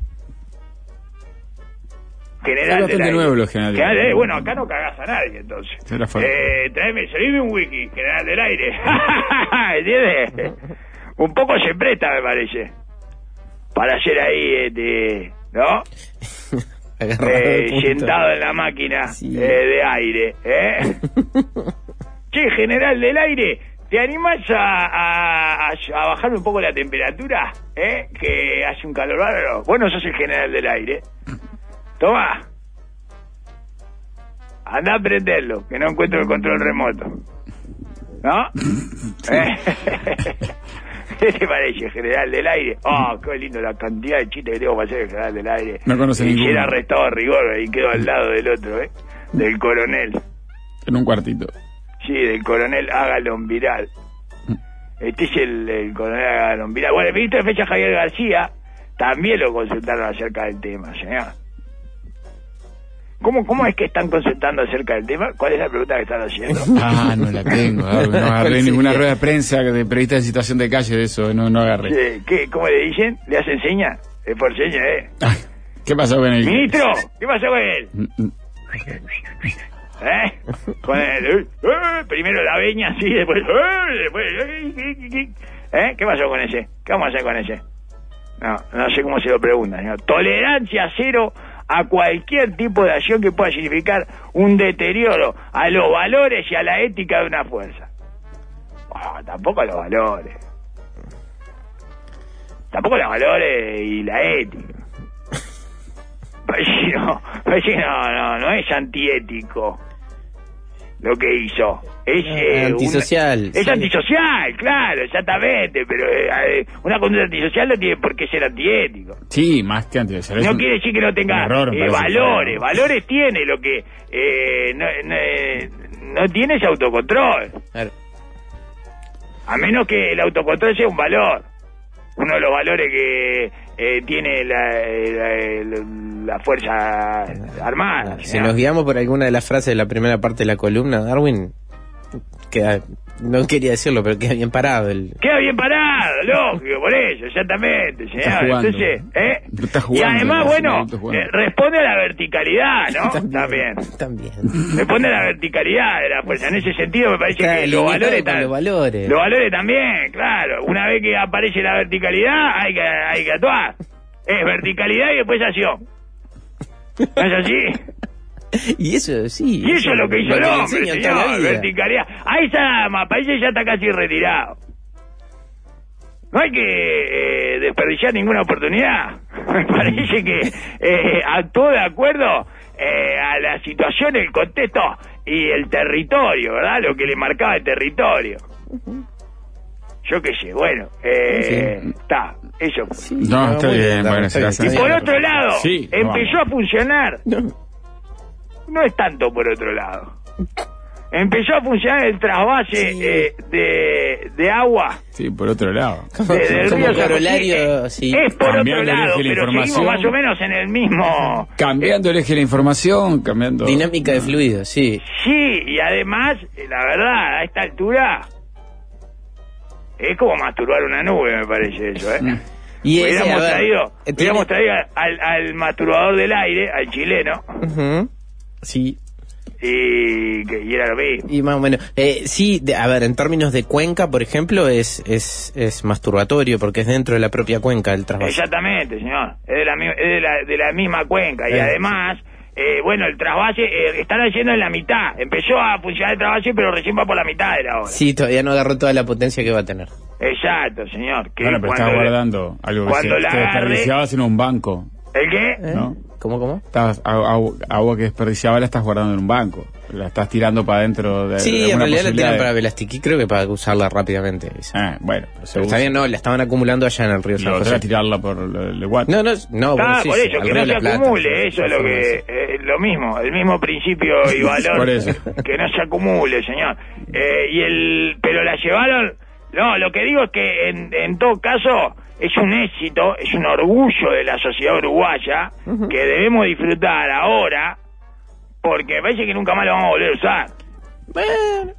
C: General
B: Es
C: del
B: bastante
C: aire.
B: nuevo los general del
C: General del
B: aire.
C: aire. Bueno, acá no cagás a nadie, entonces.
B: Era fuerte.
C: Eh, tráeme, servime un wiki, general del aire. ¿Entiendes? Un poco se presta, me parece. Para hacer ahí, este, ¿no?
D: Agarrado
C: Eh,
D: de punto.
C: sentado en la máquina
D: Sí.
C: eh, de aire, ¿eh? Che, general del aire, ¿te animás a, a, a, a bajarme un poco la temperatura? ¿Eh? Que hace un calor bárbaro. Vos no sos el general del aire. Toma. Andá a prenderlo, que no encuentro el control remoto. ¿No? ¿Eh? ¿Qué te parece, general del aire? Oh, qué lindo la cantidad de chistes que tengo para hacer el general del aire.
B: No conoce
C: y
B: ninguno.
C: si era arrestado a rigor y quedó al lado del otro, ¿eh? Del coronel.
B: En un cuartito.
C: Sí, del coronel Agalón Viral. Este es el, el coronel Agalón Viral. Bueno, el ministro de Defensa Javier García también lo consultaron acerca del tema, señor. ¿Cómo, ¿Cómo es que están consultando acerca del tema? ¿Cuál es la pregunta que están haciendo?
B: Ah, no la tengo. No agarré ninguna rueda de prensa de periodista en situación de calle de eso. No, no agarré.
C: Sí, ¿qué, ¿Cómo le dicen? ¿Le hacen seña? Es por seña, ¿eh?
B: Ay, ¿Qué pasó con el
C: Ministro, ¿qué pasó con él? ¿Eh? Con el... Eh, eh, primero la veña, sí, después... Eh, después eh, ¿Eh? ¿Qué pasó con ese? ¿Qué vamos a hacer con ese? No, no sé cómo se lo preguntan, señor. Tolerancia cero a cualquier tipo de acción que pueda significar un deterioro a los valores y a la ética de una fuerza. Oh, tampoco a los valores. Tampoco los valores y la ética. Parece que no, parece que no, no, no es antiético lo que hizo. Es eh,
D: antisocial.
C: Una, es
D: sí.
C: antisocial, claro, exactamente, pero eh, una conducta antisocial no tiene por qué ser antiético.
B: Sí, más que antisocial.
C: No quiere decir que no tenga
B: error,
C: eh, valores, que... valores tiene, lo que eh, no, no, no tiene ese autocontrol.
D: Claro.
C: A menos que el autocontrol sea un valor. Uno de los valores que eh, tiene la, la, la Fuerza Armada.
D: Si ¿no? nos guiamos por alguna de las frases de la primera parte de la columna, Darwin, queda, no quería decirlo, pero queda bien parado. El...
C: Queda bien parado, lógico, por eso, exactamente, señor. Entonces, ¿eh?
B: Jugando,
C: y además, bueno, eh, responde a la verticalidad, ¿no?
D: También.
C: También.
D: También.
C: Responde a la verticalidad de la fuerza. En ese sentido, me parece
D: claro,
C: que los valores,
D: tam- los valores.
C: Los valores también, claro. Una vez que aparece la verticalidad, hay que, hay que actuar. Es verticalidad y después acción. ¿No es así?
D: Y eso, sí.
C: Y eso es lo que hizo el hombre, señor,
D: vida.
C: verticalidad. Ahí está, me parece ya está casi retirado. No hay que eh, desperdiciar ninguna oportunidad. Me parece que eh, actuó de acuerdo eh, a la situación, el contexto y el territorio, ¿verdad? Lo que le marcaba el territorio. Yo qué sé, bueno, eh, está,
B: sí.
C: eso.
B: Sí, no, está bien, bueno,
C: está bien. Y por otro lado,
B: sí,
C: empezó
B: vamos.
C: a funcionar.
D: No.
C: No es tanto por otro lado. Empezó a funcionar el trasvase
D: Sí.
C: eh, de, de agua.
B: Sí, por otro lado.
D: Como,
C: de- del
D: como
C: río San
D: corolario,
C: José.
D: sí.
C: Es por
B: Cambiando
C: otro
B: el
C: lado,
B: eje de la
C: pero seguimos
B: información.
C: más o menos en el mismo...
B: Cambiando el eje de la información, cambiando...
D: Dinámica de fluido, sí.
C: Sí, y además, eh, la verdad, a esta altura... Es como masturbar una nube, me parece eso, ¿eh?
D: Y ese,
C: hubiéramos
D: a ver,
C: traído,
D: eh,
C: hubiéramos
D: tiene-
C: traído al, al masturbador del aire, al chileno,
D: Ujú. Sí.
C: y, que, y era lo mismo.
D: Y más o menos. Eh, sí, de- a ver, en términos de cuenca, por ejemplo, es, es, es masturbatorio porque es dentro de la propia cuenca el trasvase.
C: Exactamente, señor. Es de la, mi- es de la, de la misma cuenca. Y
D: Eh.
C: además, eh, bueno, el trasvase eh, están haciendo en la mitad. Empezó a funcionar el trasvase, pero recién va por la mitad de la hora.
D: Sí, todavía no agarró toda la potencia que va a tener.
C: Exacto, señor. Que
B: Bueno, pero estás
C: cuando le-
B: guardando algo que
C: cuando
B: se,
C: la
B: que
C: agarre-
B: desperdiciabas en un banco,
C: ¿El qué?
D: ¿Eh?
B: ¿no?
D: ¿Cómo, cómo?
B: Estabas, agua, agua- agua que desperdiciaba la estás guardando en un banco. La estás tirando para adentro de
D: Sí,
B: de
D: en
B: alguna
D: realidad la
B: posibilidad
D: tiran
B: de-
D: para Velastiquí, creo que para usarla rápidamente. esa.
B: Ah, bueno, pero se
D: Pero está
B: usa.
D: bien, no, la estaban acumulando allá en el río San
B: La otra
D: José.
B: era tirarla por el, el Guate.
D: No, no, no, bueno,
C: Ah,
D: sí,
C: por
D: sí,
C: eso,
D: al
C: que
D: Río
C: no
D: de
C: se
D: la Plata.
C: acumule, eso es lo
D: Forma
C: que...
D: así.
C: eh, lo mismo, el mismo principio y valor.
B: Por eso.
C: Que no se acumule, señor. Eh, y el Pero la llevaron... No, lo que digo es que en, en todo caso es un éxito, es un orgullo de la sociedad uruguaya que debemos disfrutar ahora porque me parece que nunca más lo vamos a volver a usar.
D: Bueno.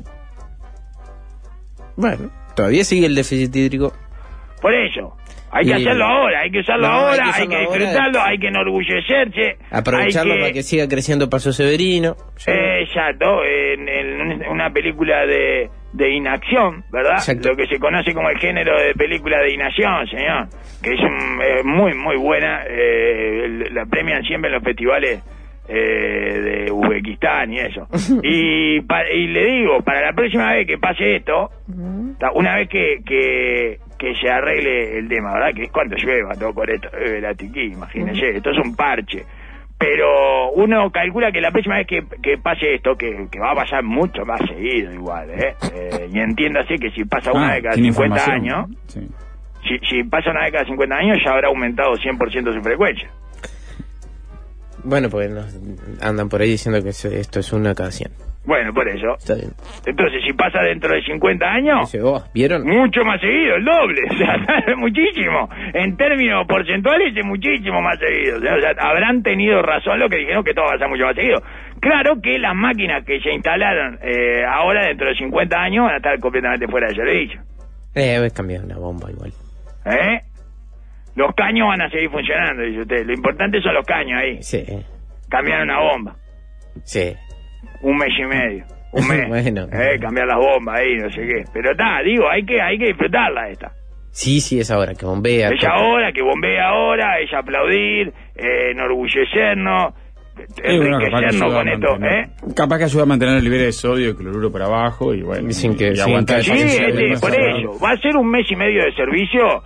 D: Bueno, todavía sigue el déficit hídrico.
C: Por eso, hay
D: Y-
C: que hacerlo ahora, hay que usarlo
D: No, hay
C: ahora,
D: que
C: hay
D: usarlo
C: que
D: ahora.
C: disfrutarlo, hay que enorgullecerse.
D: Aprovecharlo
C: hay que...
D: para que siga creciendo Paso Severino. Sí.
C: Eh, exacto, en, en una película de, de inacción, ¿verdad?
D: Exacto.
C: Lo que se conoce como el género de película de inacción, señor, que es un, eh, muy, muy buena, eh, el- la premian siempre en los festivales eh, de Uzbekistán y eso. y, pa- y le digo, para la próxima vez que pase esto, ta- una vez que, que, que se arregle el tema, ¿verdad? Que es cuando llueva todo por esto, eh, la tiquí, imagínese, esto es un parche. Pero uno calcula que la próxima vez que, que pase esto, que, que va a pasar mucho más seguido igual, ¿eh? eh y entiéndase que si pasa una
B: Ah,
C: vez cada
B: tiene
C: cincuenta
B: información.
C: años,
B: Sí.
C: si, si pasa una vez cada cincuenta años ya habrá aumentado cien por ciento su frecuencia.
D: Bueno, porque nos andan por ahí diciendo que se- esto es una cada cien.
C: Bueno, por eso.
D: Está bien.
C: Entonces, si pasa dentro de cincuenta años,
D: Dice, oh, ¿vieron?
C: mucho más seguido, el doble, o sea, muchísimo. En términos porcentuales es muchísimo más seguido. O sea, habrán tenido razón lo que dijeron que todo va a ser mucho más seguido. Claro que las máquinas que se instalaron eh, ahora dentro de cincuenta años van a estar completamente fuera de servicio.
D: Eh, voy a cambiar una bomba igual.
C: ¿Eh? Los caños van a seguir funcionando, dice usted. Lo importante son los caños ahí.
D: Sí.
C: Cambiar una bomba.
D: Sí.
C: Un mes y medio. Un mes.
D: Bueno.
C: Eh, cambiar las bombas ahí, no sé qué. Pero está, digo, hay que, hay que disfrutarla esta.
D: Sí, sí, es ahora que bombea.
C: Ella ahora, que bombea ahora, ella aplaudir, eh, enorgullecernos,
B: Eh, bueno, capaz que
C: enriquecernos
B: ayuda a
C: con esto,
B: mantener-
C: ¿eh?
B: Capaz que ayuda a mantener el nivel de sodio y cloruro por abajo y bueno.
D: Dicen que
B: y
D: sí,
B: aguantar
D: en
C: Sí,
B: esa
D: Sí,
B: tensión
C: este,
B: más
C: por
B: cerrada.
C: eso. Va a ser un mes y medio de servicio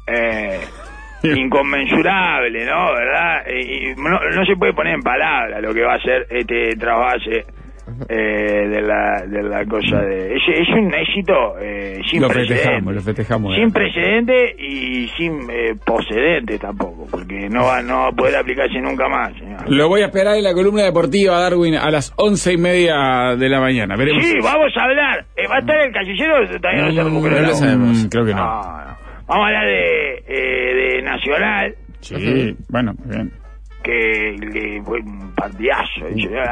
C: eh, inconmensurable, ¿no? ¿Verdad? Y, y no, no se puede poner en palabras lo que va a ser este trabajo eh, de, la, de la cosa de... Es, es un éxito eh, sin
B: Lo
C: precedentes.
B: festejamos, lo festejamos.
C: Sin
B: eh.
C: precedente y sin eh, poscedente tampoco, porque no va, no va a poder aplicarse nunca más, señor.
B: Lo voy a esperar en la columna deportiva, Darwin, a las once y media de la mañana. Veremos.
C: Sí, vamos a hablar. Eh, ¿Va a estar el casillero? Todavía no,
B: No,
C: se
B: no,
C: recuperó.
B: no lo
C: la-
B: sabemos. Mm, creo que no.
C: No, no. Vamos a hablar de, eh, de Nacional,
B: Sí, bueno, bien.
C: que, que fue un partidazo.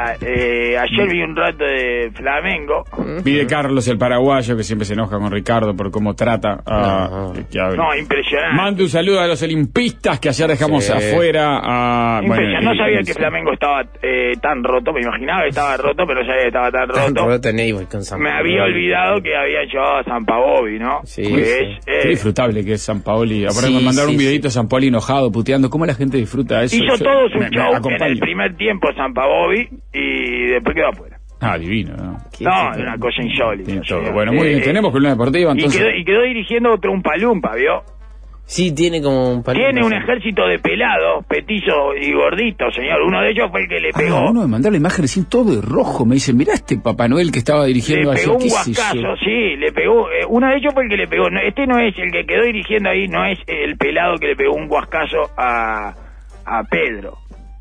C: Eh, ayer vi un rato de Flamengo.
B: Pide Carlos, el paraguayo, que siempre se enoja con Ricardo por cómo trata a...
D: No.
B: que- que hable.
C: No, impresionante.
B: Mande un saludo a los olimpistas que ayer dejamos
D: Sí.
B: afuera a...
C: Impresionante.
B: bueno,
C: No sabía
B: y-
C: que Flamengo estaba eh, tan roto. Me imaginaba que estaba roto, pero no sabía que estaba tan
D: Tan
C: roto.
D: roto Neighbor con San
C: Me
D: Pablo.
C: había olvidado que había llevado a San Paoli, ¿no?
D: Sí,
C: que
D: sí.
C: es,
B: Qué
C: eh,
B: disfrutable que es San Paoli. Aparte
D: Sí,
B: me mandaron
D: sí,
B: un
D: sí.
B: videito de San Paoli enojado, puteando. ¿Cómo la gente disfruta eso?
C: hizo
B: Yo-
C: todo su
B: me- me
C: show en
B: acompaño.
C: el primer tiempo San Paoli y después quedó afuera.
B: Ah, divino, ¿no?
D: ¿Qué?
C: No,
D: Sí,
C: es una cosa insólita.
B: Tiene todo.
C: señor.
B: Bueno, muy
C: Eh,
B: bien. Tenemos columna deportiva,
C: y
B: entonces...
C: quedó, y quedó dirigiendo otro un palumpa, ¿vio?
D: Sí, tiene como un palito.
C: Tiene un ejército de pelados, petizos y gorditos, señor. Uno de ellos fue el que le pegó.
B: Ah, uno me mandó la imagen recién todo de rojo. Me dice, mirá este Papá Noel que estaba
C: Le
B: dirigiendo
C: pegó
B: ayer.
C: un
B: ¿Qué sé yo?
C: guascazo, sí, le pegó. eh, uno de ellos fue el que le pegó. No, este no es el que quedó dirigiendo ahí, no es el pelado que le pegó un guascazo a, a Pedro.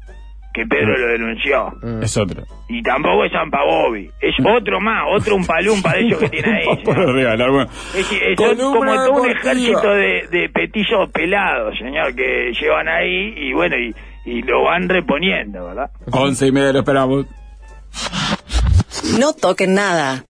C: Que Pedro lo denunció.
B: Es otro.
C: Y tampoco es San Paoli. Es otro más, otro un palumpa de esos que tiene ahí.
B: Por
C: señor.
B: regalar, bueno.
C: Es, es son
B: Columna
C: como todo un
B: deportiva.
C: ejército de, de petizos pelados, señor, que llevan ahí y bueno, y, y lo van reponiendo, ¿verdad?
B: Once y media lo esperamos.
E: No toquen nada.